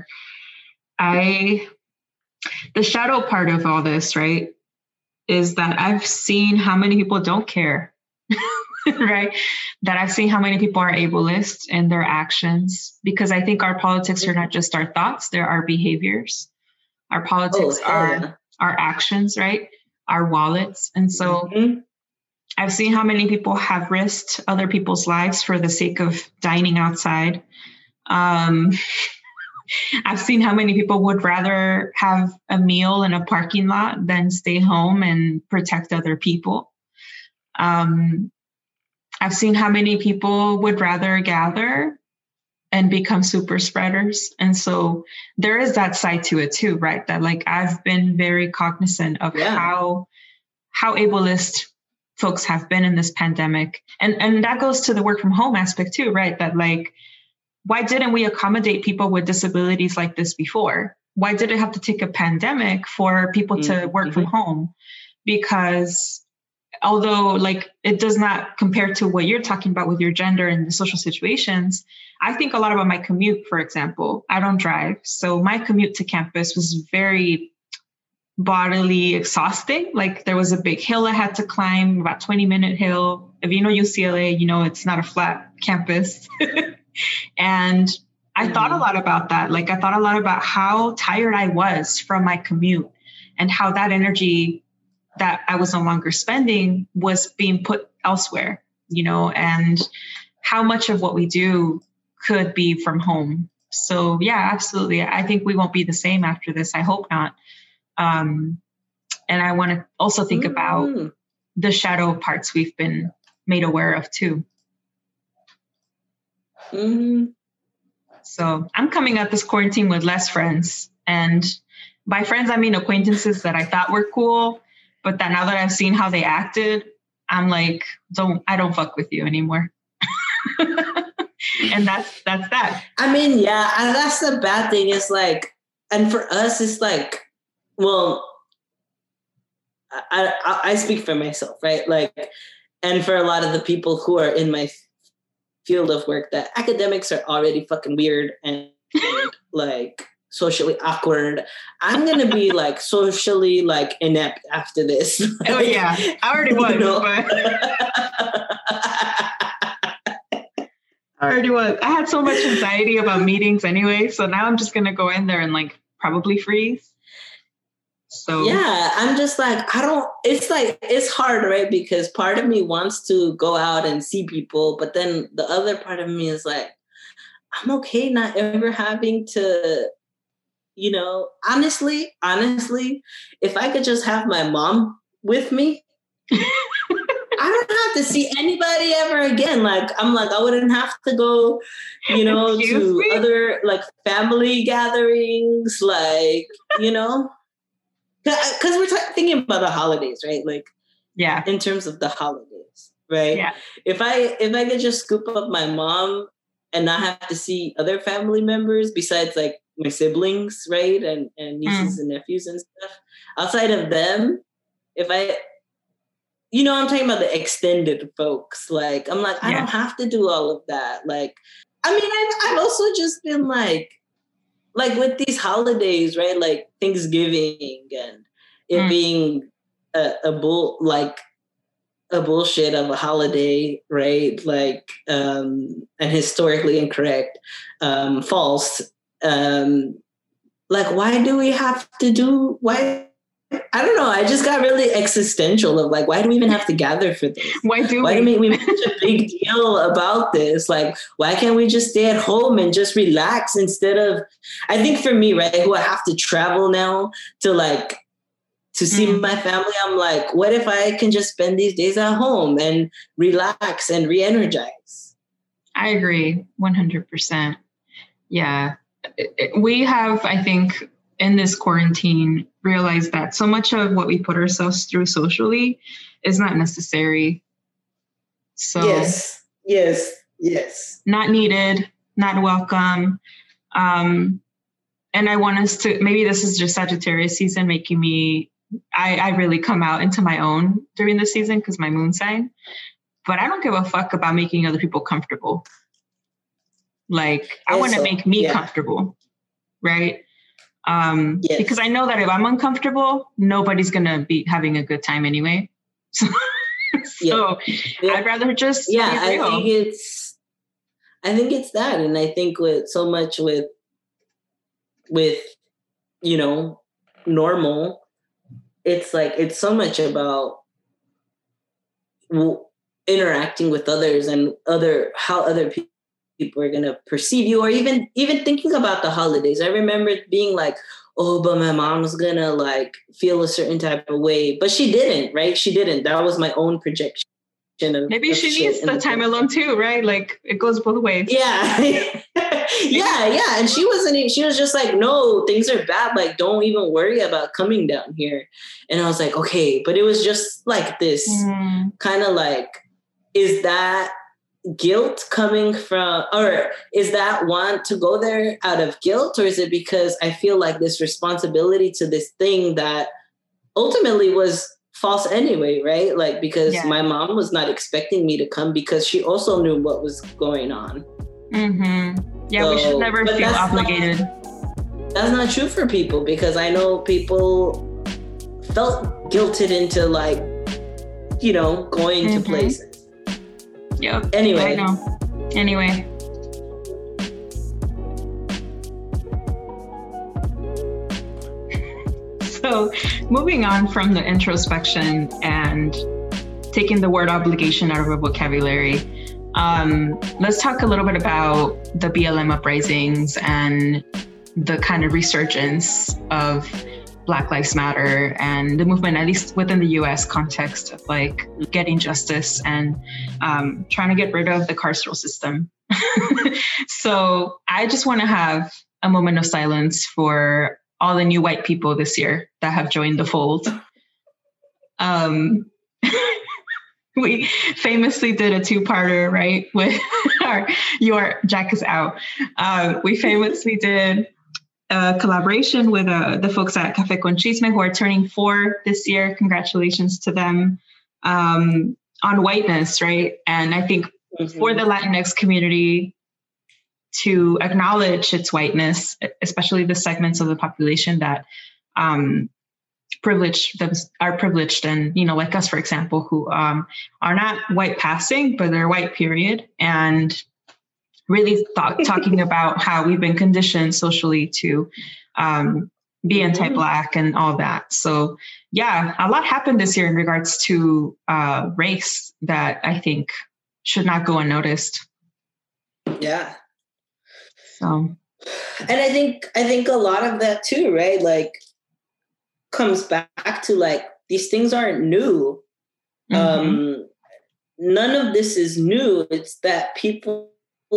I, the shadow part of all this, right, is that I've seen how many people don't care, right? That I've seen how many people are ableist in their actions because I think our politics are not just our thoughts, they're our behaviors. Our politics oh, are yeah. our actions, right? Our wallets. And so mm-hmm. I've seen how many people have risked other people's lives for the sake of dining outside. Um, I've seen how many people would rather have a meal in a parking lot than stay home and protect other people. Um, I've seen how many people would rather gather and become super spreaders. And so there is that side to it too, right? That like, I've been very cognizant of yeah. how, how ableist folks have been in this pandemic. And, and that goes to the work from home aspect too, right? That like, why didn't we accommodate people with disabilities like this before? Why did it have to take a pandemic for people mm-hmm. to work from home? Because although like it does not compare to what you're talking about with your gender and the social situations, I think a lot about my commute, for example. I don't drive. So my commute to campus was very bodily exhausting. Like there was a big hill I had to climb, about twenty minute hill. If you know U C L A, you know it's not a flat campus. And I mm-hmm. thought a lot about that. Like I thought a lot about how tired I was from my commute and how that energy that I was no longer spending was being put elsewhere, you know, and how much of what we do could be from home. So yeah, absolutely. I think we won't be the same after this. I hope not. Um, and I want to also think mm. about the shadow parts we've been made aware of too. Mm. So I'm coming out this quarantine with less friends and by friends, I mean acquaintances that I thought were cool, but that now that I've seen how they acted, I'm like, don't, I don't fuck with you anymore. And that's, that's that. I mean, yeah, and that's the bad thing is like, and for us, it's like, well, I, I, I speak for myself, right? Like, and for a lot of the people who are in my field of work, that academics are already fucking weird and, and like socially awkward. I'm going to be like socially like inept after this. Like, oh yeah, I already was. You know? But... I already was. I had so much anxiety about meetings anyway, so now I'm just going to go in there and like probably freeze. So yeah, I'm just like, I don't, it's like, it's hard, right? Because part of me wants to go out and see people, but then the other part of me is like, I'm okay not ever having to, you know, honestly, honestly, if I could just have my mom with me, I don't have to see anybody ever again. Like, I'm like, I wouldn't have to go, you know, Excuse to me? other like family gatherings, like, you know. Because we're t- thinking about the holidays, right? Like, yeah, in terms of the holidays, right? Yeah. If I if I could just scoop up my mom and not have to see other family members besides like my siblings, right, and and nieces mm. and nephews and stuff, outside of them, if I, you know, I'm talking about the extended folks. Like, I'm like, I yeah. don't have to do all of that. Like, I mean, I've, I've also just been like. Like with these holidays, right? Like Thanksgiving and it mm. being a, a bull, like a bullshit of a holiday, right? Like, um, and historically incorrect, um, false. Um, like, why do we have to do, why? I don't know. I just got really existential of like, why do we even have to gather for this? Why do why we? do we make such a big deal about this? Like, why can't we just stay at home and just relax instead of, I think for me, right, who I have to travel now to like, to see mm. my family, I'm like, what if I can just spend these days at home and relax and re-energize? I agree. one hundred percent. Yeah. We have, I think, in this quarantine, realize that so much of what we put ourselves through socially is not necessary. So yes, yes, yes. Not needed, not welcome. Um, and I want us to, maybe this is just Sagittarius season making me, I, I really come out into my own during this season because my moon sign, but I don't give a fuck about making other people comfortable. Like, I want to make me yeah. comfortable, right? Um, yes. Because I know that if I'm uncomfortable, nobody's going to be having a good time anyway. So, so yeah. I'd rather just, yeah, I think it's, I think it's that. And I think with so much with, with, you know, normal, it's like, it's so much about w- interacting with others and other, how other people, people are going to perceive you, or even even thinking about the holidays. I remember being like, oh, but my mom's going to like feel a certain type of way. But she didn't, right? She didn't. That was my own projection. Of, Maybe of she needs the time alone too, right? Like it goes both ways. Yeah. yeah, yeah. And she wasn't, she was just like, no, things are bad. Like, don't even worry about coming down here. And I was like, okay. But it was just like this mm. kind of like, is that guilt coming from, or is that want to go there out of guilt, or is it because I feel like this responsibility to this thing that ultimately was false anyway, right? Like, because yeah. my mom was not expecting me to come because she also knew what was going on. Mm-hmm. Yeah, so, we should never feel that's obligated. Not, that's not true for people, because I know people felt guilted into like, you know, going mm-hmm. to places. Yep. Anyway. I know. Anyway. So moving on from the introspection and taking the word obligation out of our vocabulary, um, let's talk a little bit about the B L M uprisings and the kind of resurgence of Black Lives Matter and the movement, at least within the U S context of like getting justice and um, trying to get rid of the carceral system. So I just want to have a moment of silence for all the new white people this year that have joined the fold. Um, we famously did a two-parter, right? With our, your Jack is out. Uh, we famously did a collaboration with uh, the folks at Café con Chisme who are turning four this year. Congratulations to them, um, on whiteness, right? And I think mm-hmm. for the Latinx community to acknowledge its whiteness, especially the segments of the population that um, privileged them, are privileged, and you know, like us, for example, who um, are not white passing, but they're white period, and really th- talking about how we've been conditioned socially to um, be anti-Black and all that. So yeah, a lot happened this year in regards to uh, race that I think should not go unnoticed. Yeah. So, and I think I think a lot of that too, right? Like, comes back to like these things aren't new. Mm-hmm. Um, none of this is new. It's that people,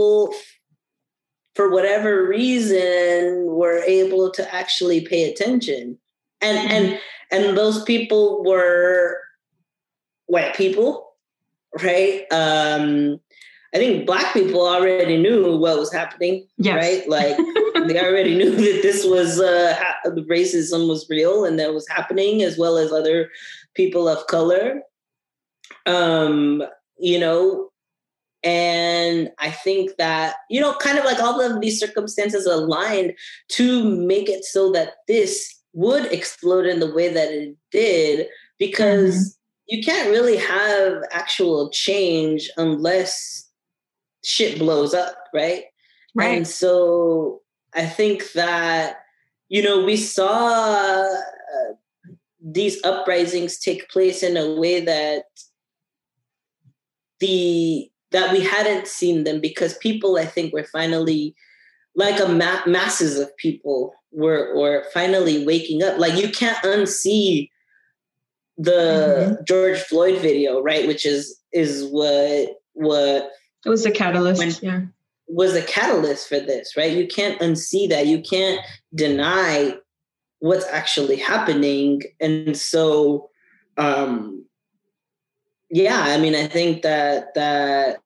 for whatever reason, were able to actually pay attention, and mm-hmm. and and those people were white people, right? Um, I think Black people already knew what was happening, yes. right? Like they already knew that this was uh, ha- the racism was real and that was happening, as well as other people of color. Um, you know, and I think that, you know, kind of like all of these circumstances aligned to make it so that this would explode in the way that it did, because mm-hmm. you can't really have actual change unless shit blows up, right? Right. And so I think that, you know, we saw uh, these uprisings take place in a way that the that we hadn't seen them, because people, I think, were finally, like a ma- masses of people were were finally waking up. Like, you can't unsee the mm-hmm. George Floyd video, right? Which is is what what it was the catalyst. When, yeah, was a catalyst for this, right? You can't unsee that. You can't deny what's actually happening. And so, um, yeah, I mean, I think that that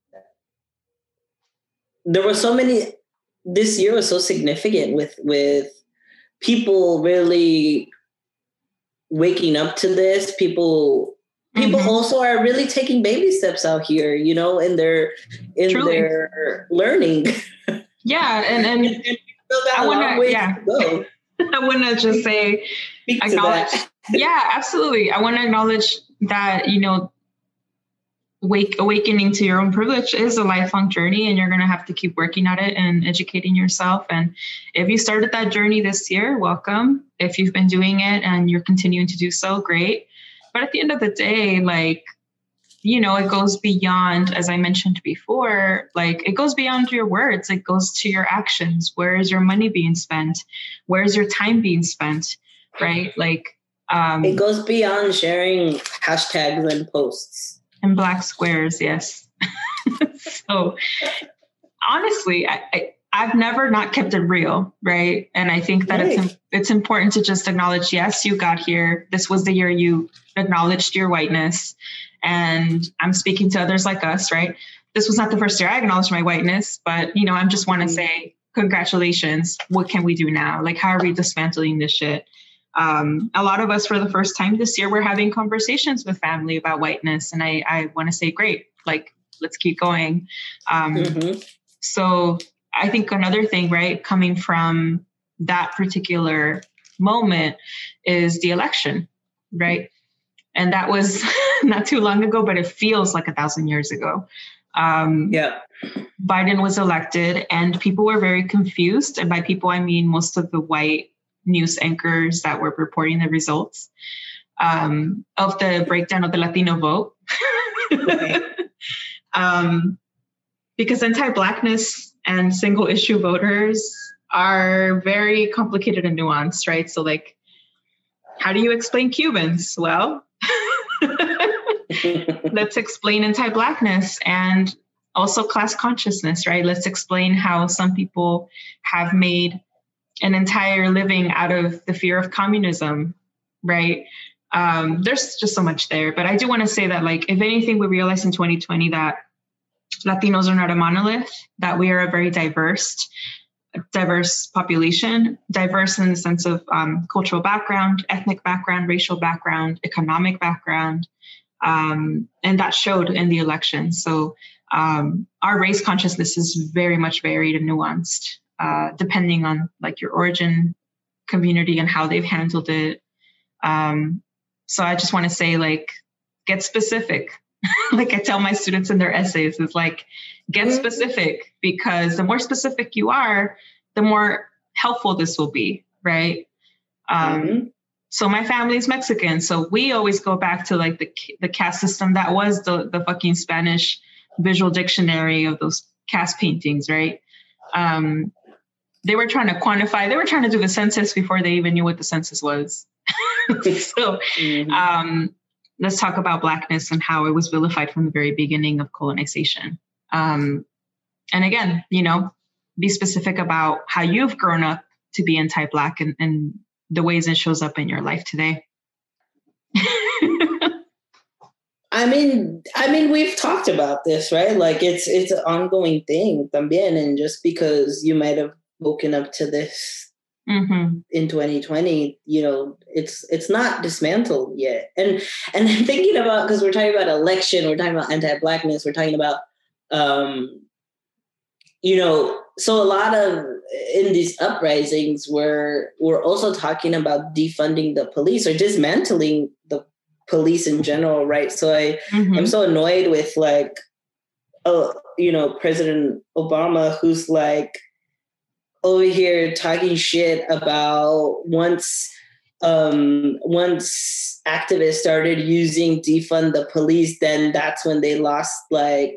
there were so many. This year was so significant with with people really waking up to this. People. People mm-hmm. also are really taking baby steps out here, you know, in their in Truly. their learning. Yeah, and and, and I want to yeah, I want to just say Speak acknowledge. Yeah, absolutely. I want to acknowledge that, you know, wake awakening to your own privilege is a lifelong journey, and you're going to have to keep working at it and educating yourself. And if you started that journey this year, welcome. If you've been doing it and you're continuing to do so, great. But at the end of the day, like, you know, it goes beyond, as I mentioned before, like it goes beyond your words. It goes to your actions. Where is your money being spent? Where is your time being spent? Right? Like, um, it goes beyond sharing hashtags and posts. And black squares, yes. So honestly, I, I I've never not kept it real, right? And I think that right. it's it's important to just acknowledge, yes, you got here. This was the year you acknowledged your whiteness. And I'm speaking to others like us, right? This was not the first year I acknowledged my whiteness, but, you know, I just want to mm-hmm. say, congratulations. What can we do now? Like, how are we dismantling this shit? Um, a lot of us, for the first time this year, we're having conversations with family about whiteness. And I, I want to say, great, like, let's keep going. Um, mm-hmm. So I think another thing, right, coming from that particular moment is the election, right? And that was not too long ago, but it feels like a thousand years ago. Um, yeah. Biden was elected and people were very confused. And by people, I mean most of the white news anchors that were reporting the results um, of the breakdown of the Latino vote. Okay. um, because anti-Blackness and single issue voters are very complicated and nuanced, right? So like, how do you explain Cubans? Well, let's explain anti-Blackness and also class consciousness, right? Let's explain how some people have made an entire living out of the fear of communism, right? Um, there's just so much there. But I do want to say that, like, if anything, we realized in twenty twenty that Latinos are not a monolith, that we are a very diverse, diverse population, diverse in the sense of um, cultural background, ethnic background, racial background, economic background. Um, and that showed in the election. So um, our race consciousness is very much varied and nuanced, uh, depending on like your origin, community, and how they've handled it. Um, so I just want to say, like, get specific. Like I tell my students in their essays, is like, get specific, because the more specific you are, the more helpful this will be, right? Um, mm-hmm. So my family is Mexican, so we always go back to like the the caste system that was the the fucking Spanish visual dictionary of those caste paintings, right? Um, they were trying to quantify, they were trying to do the census before they even knew what the census was. So mm-hmm. um, let's talk about Blackness and how it was vilified from the very beginning of colonization. Um, and again, you know, be specific about how you've grown up to be anti-Black and, and the ways it shows up in your life today. I mean, I mean, we've talked about this, right? Like it's it's an ongoing thing también. And just because you might have woken up to this mm-hmm. in twenty twenty, you know, it's it's not dismantled yet. And and I'm thinking about, because we're talking about election, we're talking about anti-Blackness, we're talking about, um, you know, so a lot of in these uprisings, we're we're also talking about defunding the police or dismantling the police in general, right? So I mm-hmm. I'm so annoyed with like, oh, you know, President Obama, who's like over here talking shit about once um, once activists started using defund the police, then that's when they lost like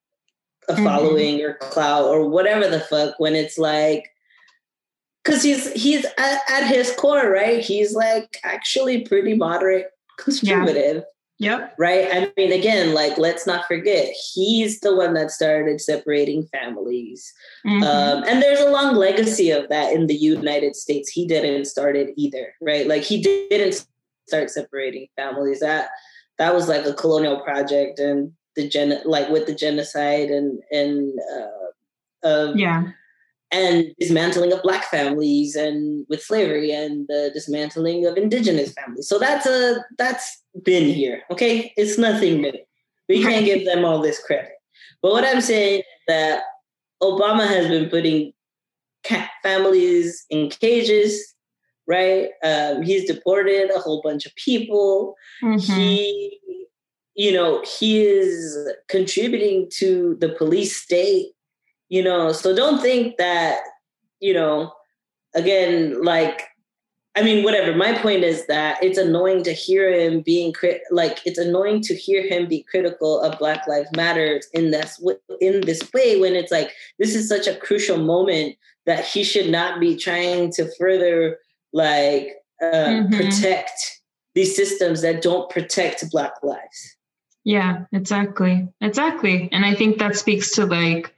a following mm-hmm. or clout or whatever the fuck. When it's like, because he's he's at, at his core, right? He's like actually pretty moderate conservative. Yeah. Yep. Right. I mean, again, like, let's not forget, he's the one that started separating families. Mm-hmm. Um, and there's a long legacy of that in the United States. He didn't start it either. Right. Like he didn't start separating families. That that was like a colonial project, and the gen like with the genocide and and uh, of yeah. and dismantling of Black families, and with slavery and the dismantling of indigenous families. So that's a that's been here. Okay, it's nothing new. We can't give them all this credit. But what I'm saying is that Obama has been putting cat families in cages, right? Um, he's deported a whole bunch of people. Mm-hmm. He, you know, he is contributing to the police state. You know, so don't think that, you know, again, like, I mean, whatever. My point is that it's annoying to hear him being crit- like, it's annoying to hear him be critical of Black Lives Matter in this in this way, when it's like, this is such a crucial moment that he should not be trying to further like uh, mm-hmm. protect these systems that don't protect Black lives. Yeah, exactly, exactly. And I think that speaks to like.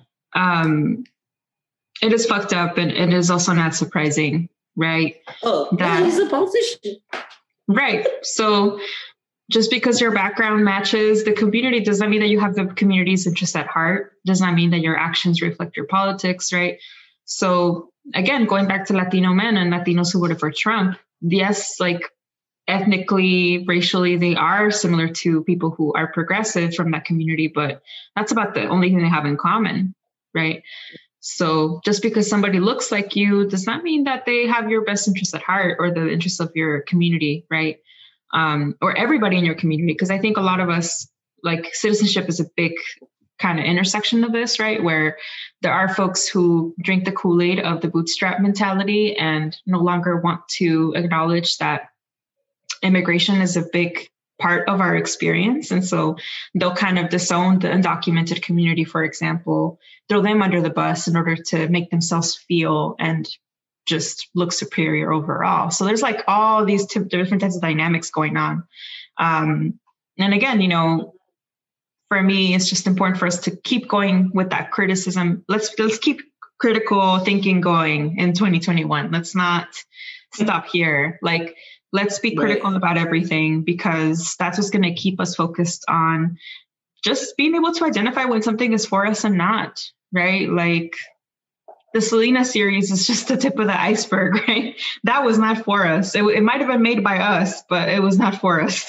Um, it is fucked up, and it is also not surprising, right? Oh, that he's a politician. Right. So just because your background matches the community does not mean that you have the community's interest at heart, does not mean that your actions reflect your politics, right? So again, going back to Latino men and Latinos who voted for Trump, yes, like ethnically, racially, they are similar to people who are progressive from that community, but that's about the only thing they have in common. Right. So just because somebody looks like you does not mean that they have your best interests at heart or the interests of your community. Right. Um, or everybody in your community. Because I think a lot of us, like, citizenship is a big kind of intersection of this, right? Where there are folks who drink the Kool-Aid of the bootstrap mentality and no longer want to acknowledge that immigration is a big part of our experience. And so they'll kind of disown the undocumented community, for example, throw them under the bus in order to make themselves feel and just look superior overall. So there's like all these t- different types of dynamics going on. Um, and again, you know, for me, it's just important for us to keep going with that criticism. Let's let's keep critical thinking going in twenty twenty-one. Let's not stop here. Like, let's be critical right. about everything, because that's what's going to keep us focused on just being able to identify when something is for us and not, right? Like, the Selena series is just the tip of the iceberg, right? That was not for us. It, it might have been made by us, but it was not for us.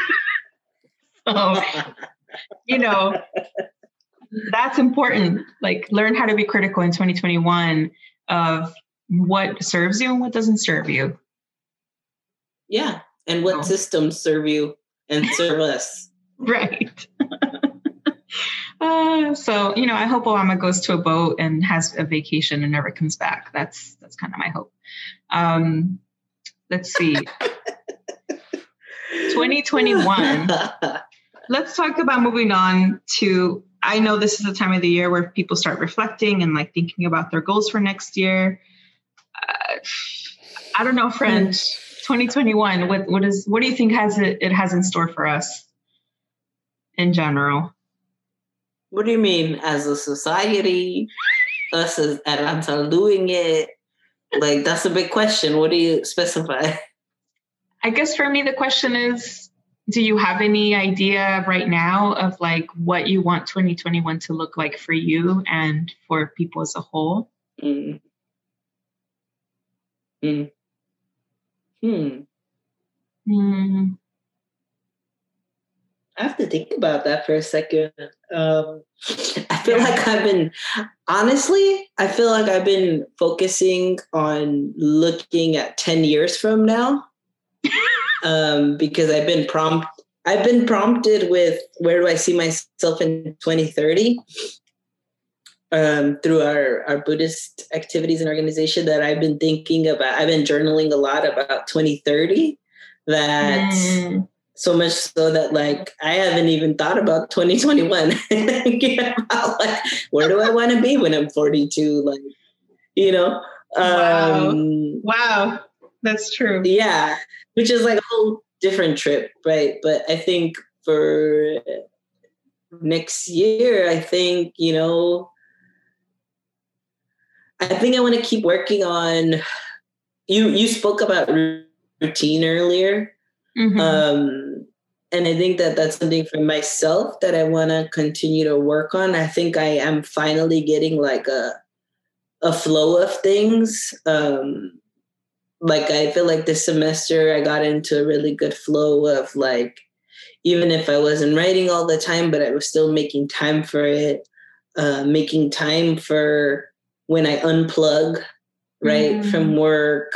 So, you know, that's important. Like, learn how to be critical in twenty twenty-one of what serves you and what doesn't serve you. Yeah. And what oh. systems serve you and serve us. Right. Uh, so, you know, I hope Obama goes to a boat and has a vacation and never comes back. That's that's kind of my hope. Um, let's see. twenty twenty-one. Let's talk about moving on to, I know this is the time of the year where people start reflecting and like thinking about their goals for next year. Uh, I don't know, friend. twenty twenty-one. What what is what do you think has it, it has in store for us in general? What do you mean, as a society, us as Atlanta doing it? Like, that's a big question. What do you specify? I guess for me, the question is, do you have any idea right now of like what you want twenty twenty-one to look like for you and for people as a whole? Mm. Mm. Hmm. Hmm. I have to think about that for a second. Um, I feel yeah. like I've been, honestly, I feel like I've been focusing on looking at ten years from now, um, because I've been prompt, I've been prompted with where do I see myself in twenty thirty um, through our, our Buddhist activities and organization, that I've been thinking about. I've been journaling a lot about twenty thirty, that... Mm. So much so that, like, I haven't even thought about twenty twenty-one. about, like, where do I want to be when I'm forty-two? Like, you know? Um, wow. Wow. That's true. Yeah. Which is like a whole different trip, right? But I think for next year, I think, you know, I think I want to keep working on, you, you spoke about routine earlier. Mm-hmm. Um, and I think that that's something for myself that I want to continue to work on. I think I am finally getting like a a flow of things. Um, like I feel like this semester I got into a really good flow of like, even if I wasn't writing all the time, but I was still making time for it, uh, making time for when I unplug, right, mm. from work.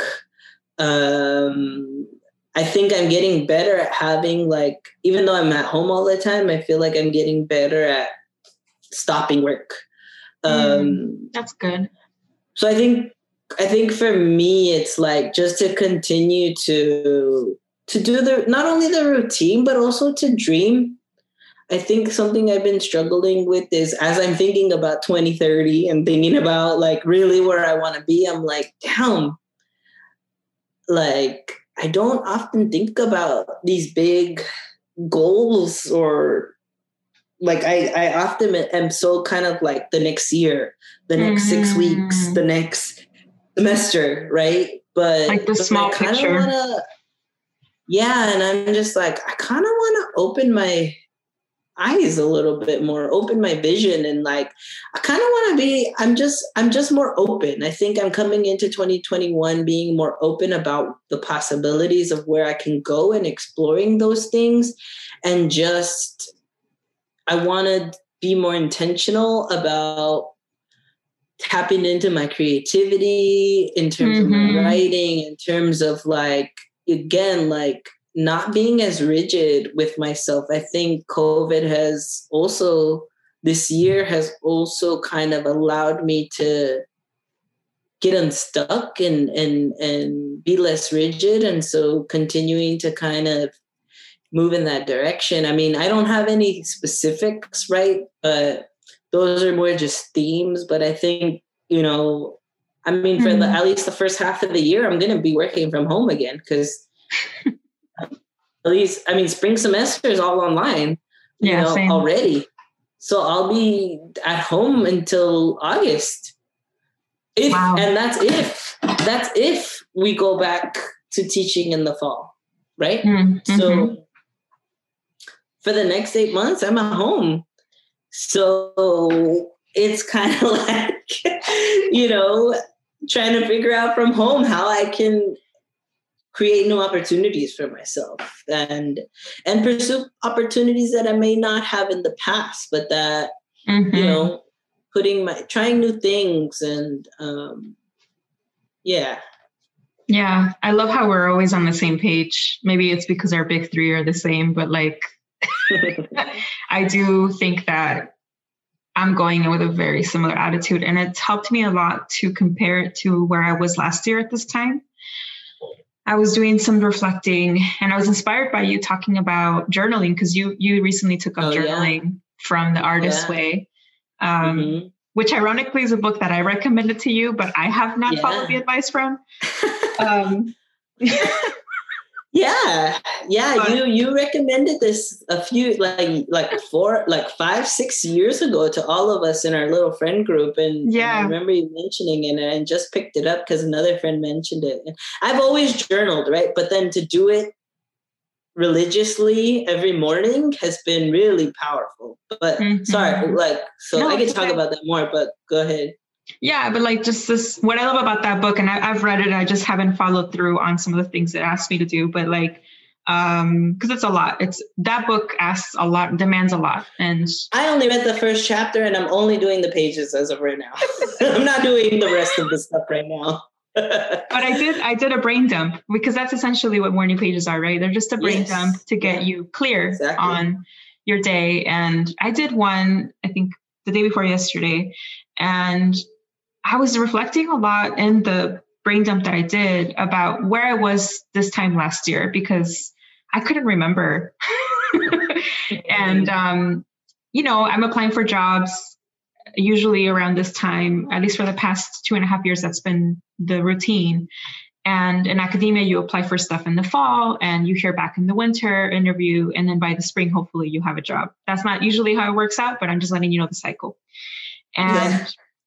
Um, I think I'm getting better at having, like, even though I'm at home all the time, I feel like I'm getting better at stopping work. Um, mm, that's good. So I think, I think for me, it's like just to continue to, to do the, not only the routine, but also to dream. I think something I've been struggling with is, as I'm thinking about twenty thirty and thinking about like really where I want to be, I'm like, damn, like, I don't often think about these big goals, or like I, I often am so kind of like the next year, the next mm. six weeks, the next semester, right? But like the but small I picture. Wanna, yeah, and I'm just like, I kind of want to open my eyes a little bit more, open my vision, and like I kind of want to be I'm just I'm just more open. I think I'm coming into twenty twenty-one being more open about the possibilities of where I can go and exploring those things, and just I want to be more intentional about tapping into my creativity in terms mm-hmm. of my writing, in terms of like, again, like not being as rigid with myself. I think COVID has also, this year has also kind of allowed me to get unstuck and, and, and be less rigid. And so continuing to kind of move in that direction. I mean, I don't have any specifics, right? But those are more just themes. But I think, you know, I mean, for mm-hmm. the, at least the first half of the year, I'm going to be working from home again, because at least, I mean, spring semester is all online, you yeah, know, same. already. So I'll be at home until August. If Wow. and that's if that's if we go back to teaching in the fall, right? Mm-hmm. So for the next eight months, I'm at home. So it's kind of like, you know, trying to figure out from home how I can create new opportunities for myself and and pursue opportunities that I may not have in the past, but that, mm-hmm. you know, putting my trying new things and um, yeah. Yeah, I love how we're always on the same page. Maybe it's because our big three are the same, but like, I do think that I'm going in with a very similar attitude, and it's helped me a lot to compare it to where I was last year at this time. I was doing some reflecting, and I was inspired by you talking about journaling, because you you recently took up oh, journaling yeah. from The Artist's yeah. Way, um, mm-hmm. which ironically is a book that I recommended to you, but I have not yeah. followed the advice from. Um, yeah, yeah, but, you you recommended this a few like like four like five six years ago to all of us in our little friend group, and, yeah. and I remember you mentioning it, and just picked it up because another friend mentioned it. And I've always journaled, right? But then to do it religiously every morning has been really powerful. But mm-hmm. sorry, like so no, I can talk okay. about that more. But go ahead. Yeah, but like just this, what I love about that book, and I, I've read it, I just haven't followed through on some of the things it asked me to do, but like, um, because it's a lot. It's that book asks a lot, demands a lot, and I only read the first chapter, and I'm only doing the pages as of right now. I'm not doing the rest of the stuff right now. But I did, I did a brain dump, because that's essentially what morning pages are, right? They're just a brain yes. dump to get yeah. you clear exactly. on your day. And I did one, I think the day before yesterday, and I was reflecting a lot in the brain dump that I did about where I was this time last year, because I couldn't remember. And, um, you know, I'm applying for jobs usually around this time, at least for the past two and a half years, that's been the routine. And in academia, you apply for stuff in the fall and you hear back in the winter interview. And then by the spring, hopefully you have a job. That's not usually how it works out, but I'm just letting you know the cycle. And yeah.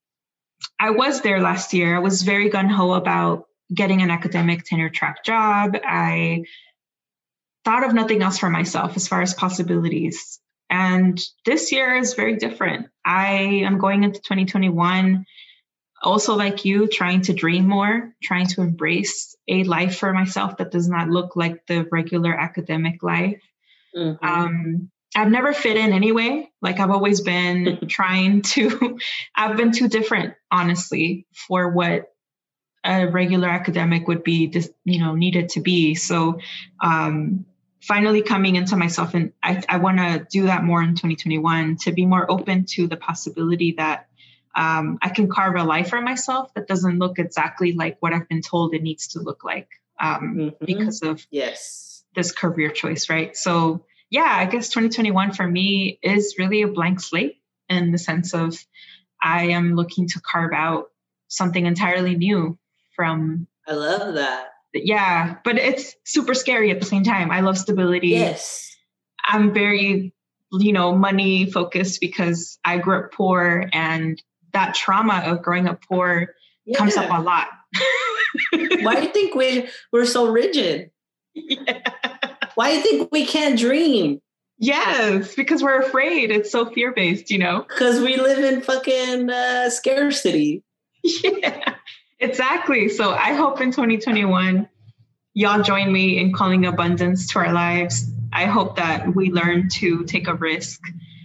I was there last year. I was very gung-ho about getting an academic tenure track job. I thought of nothing else for myself as far as possibilities. And this year is very different. I am going into twenty twenty-one, also like you, trying to dream more, trying to embrace a life for myself that does not look like the regular academic life. Mm-hmm. Um, I've never fit in anyway. Like I've always been trying to, I've been too different, honestly, for what a regular academic would be, you know, needed to be. So um, finally coming into myself, and I, I want to do that more in twenty twenty-one, to be more open to the possibility that um, I can carve a life for myself that doesn't look exactly like what I've been told it needs to look like um, mm-hmm. because of yes. this career choice, right? So yeah, I guess twenty twenty-one for me is really a blank slate, in the sense of I am looking to carve out something entirely new from. I love that. Yeah, but it's super scary at the same time. I love stability. Yes. I'm very, you know, money focused because I grew up poor, and that trauma of growing up poor yeah. comes up a lot. Why do you think we, we're so rigid? Yeah. Why do you think we can't dream? Yes, because we're afraid. It's so fear-based, you know? Because we live in fucking uh, scarcity. Yeah, exactly. So I hope in twenty twenty-one, y'all join me in calling abundance to our lives. I hope that we learn to take a risk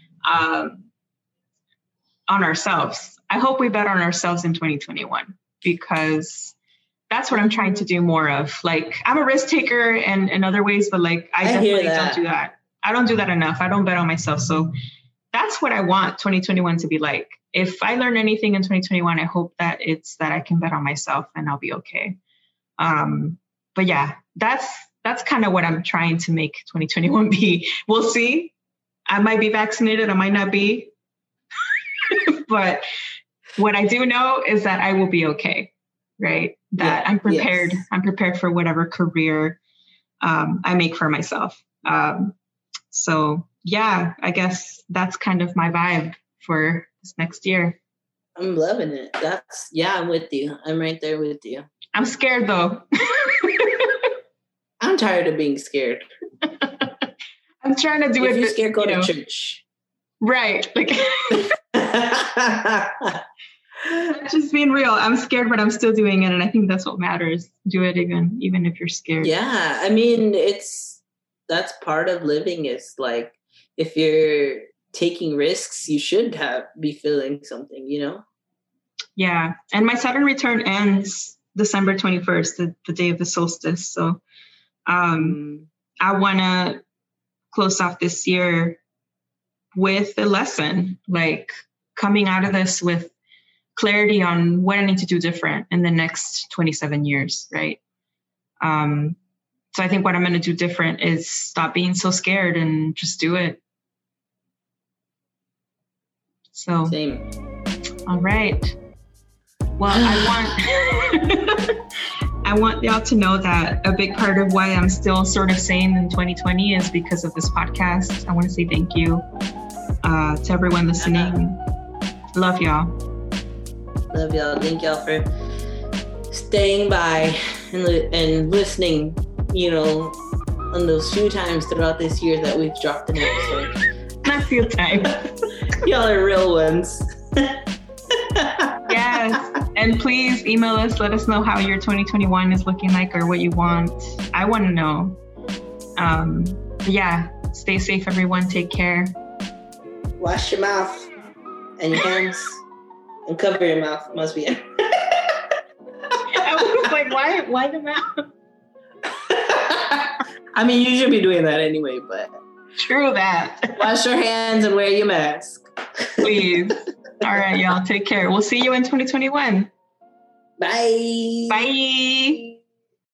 um, on ourselves. I hope we bet on ourselves in twenty twenty-one, because that's what I'm trying to do more of. Like, I'm a risk taker and in other ways, but like, I, I definitely don't do that. I don't do that enough. I don't bet on myself. So that's what I want twenty twenty-one to be like. If I learn anything in twenty twenty-one, I hope that it's that I can bet on myself and I'll be okay. Um, but yeah, that's, that's kind of what I'm trying to make twenty twenty-one be. We'll see. I might be vaccinated. I might not be. But what I do know is that I will be okay. Right. That yeah, I'm prepared. Yes. I'm prepared for whatever career um, I make for myself. Um, so, yeah, I guess that's kind of my vibe for this next year. I'm loving it. That's, yeah, I'm with you. I'm right there with you. I'm scared though. I'm tired of being scared. I'm trying to do if it. If you're scared, go you to know. church. Right. Like, just being real. I'm scared, but I'm still doing it. And I think that's what matters. Do it even, even if you're scared. Yeah. I mean, it's, that's part of living is like, if you're taking risks, you should have, be feeling something, you know? Yeah. And my Saturn return ends December twenty-first, the, the day of the solstice. So um, mm. I want to close off this year with a lesson, like coming out of this with clarity on what I need to do different in the next twenty-seven years, right? Um, so I think what I'm going to do different is stop being so scared and just do it. So, Same. All right. Well, I want I want y'all to know that a big part of why I'm still sort of sane in twenty twenty is because of this podcast. I want to say thank you uh, to everyone listening. Love y'all. Love y'all. Thank y'all for staying by and, li- and listening, you know, on those few times throughout this year that we've dropped an episode. Not few times. Y'all are real ones. Yes. And please email us. Let us know how your twenty twenty-one is looking like or what you want. I want to know. Um, yeah. Stay safe, everyone. Take care. Wash your mouth and your hands and cover your mouth. Must be. I was like, why, why the mouth? I mean, you should be doing that anyway, but. True that. Wash your hands and wear your mask. Please. All right, y'all. Take care. We'll see you in twenty twenty-one. Bye. Bye.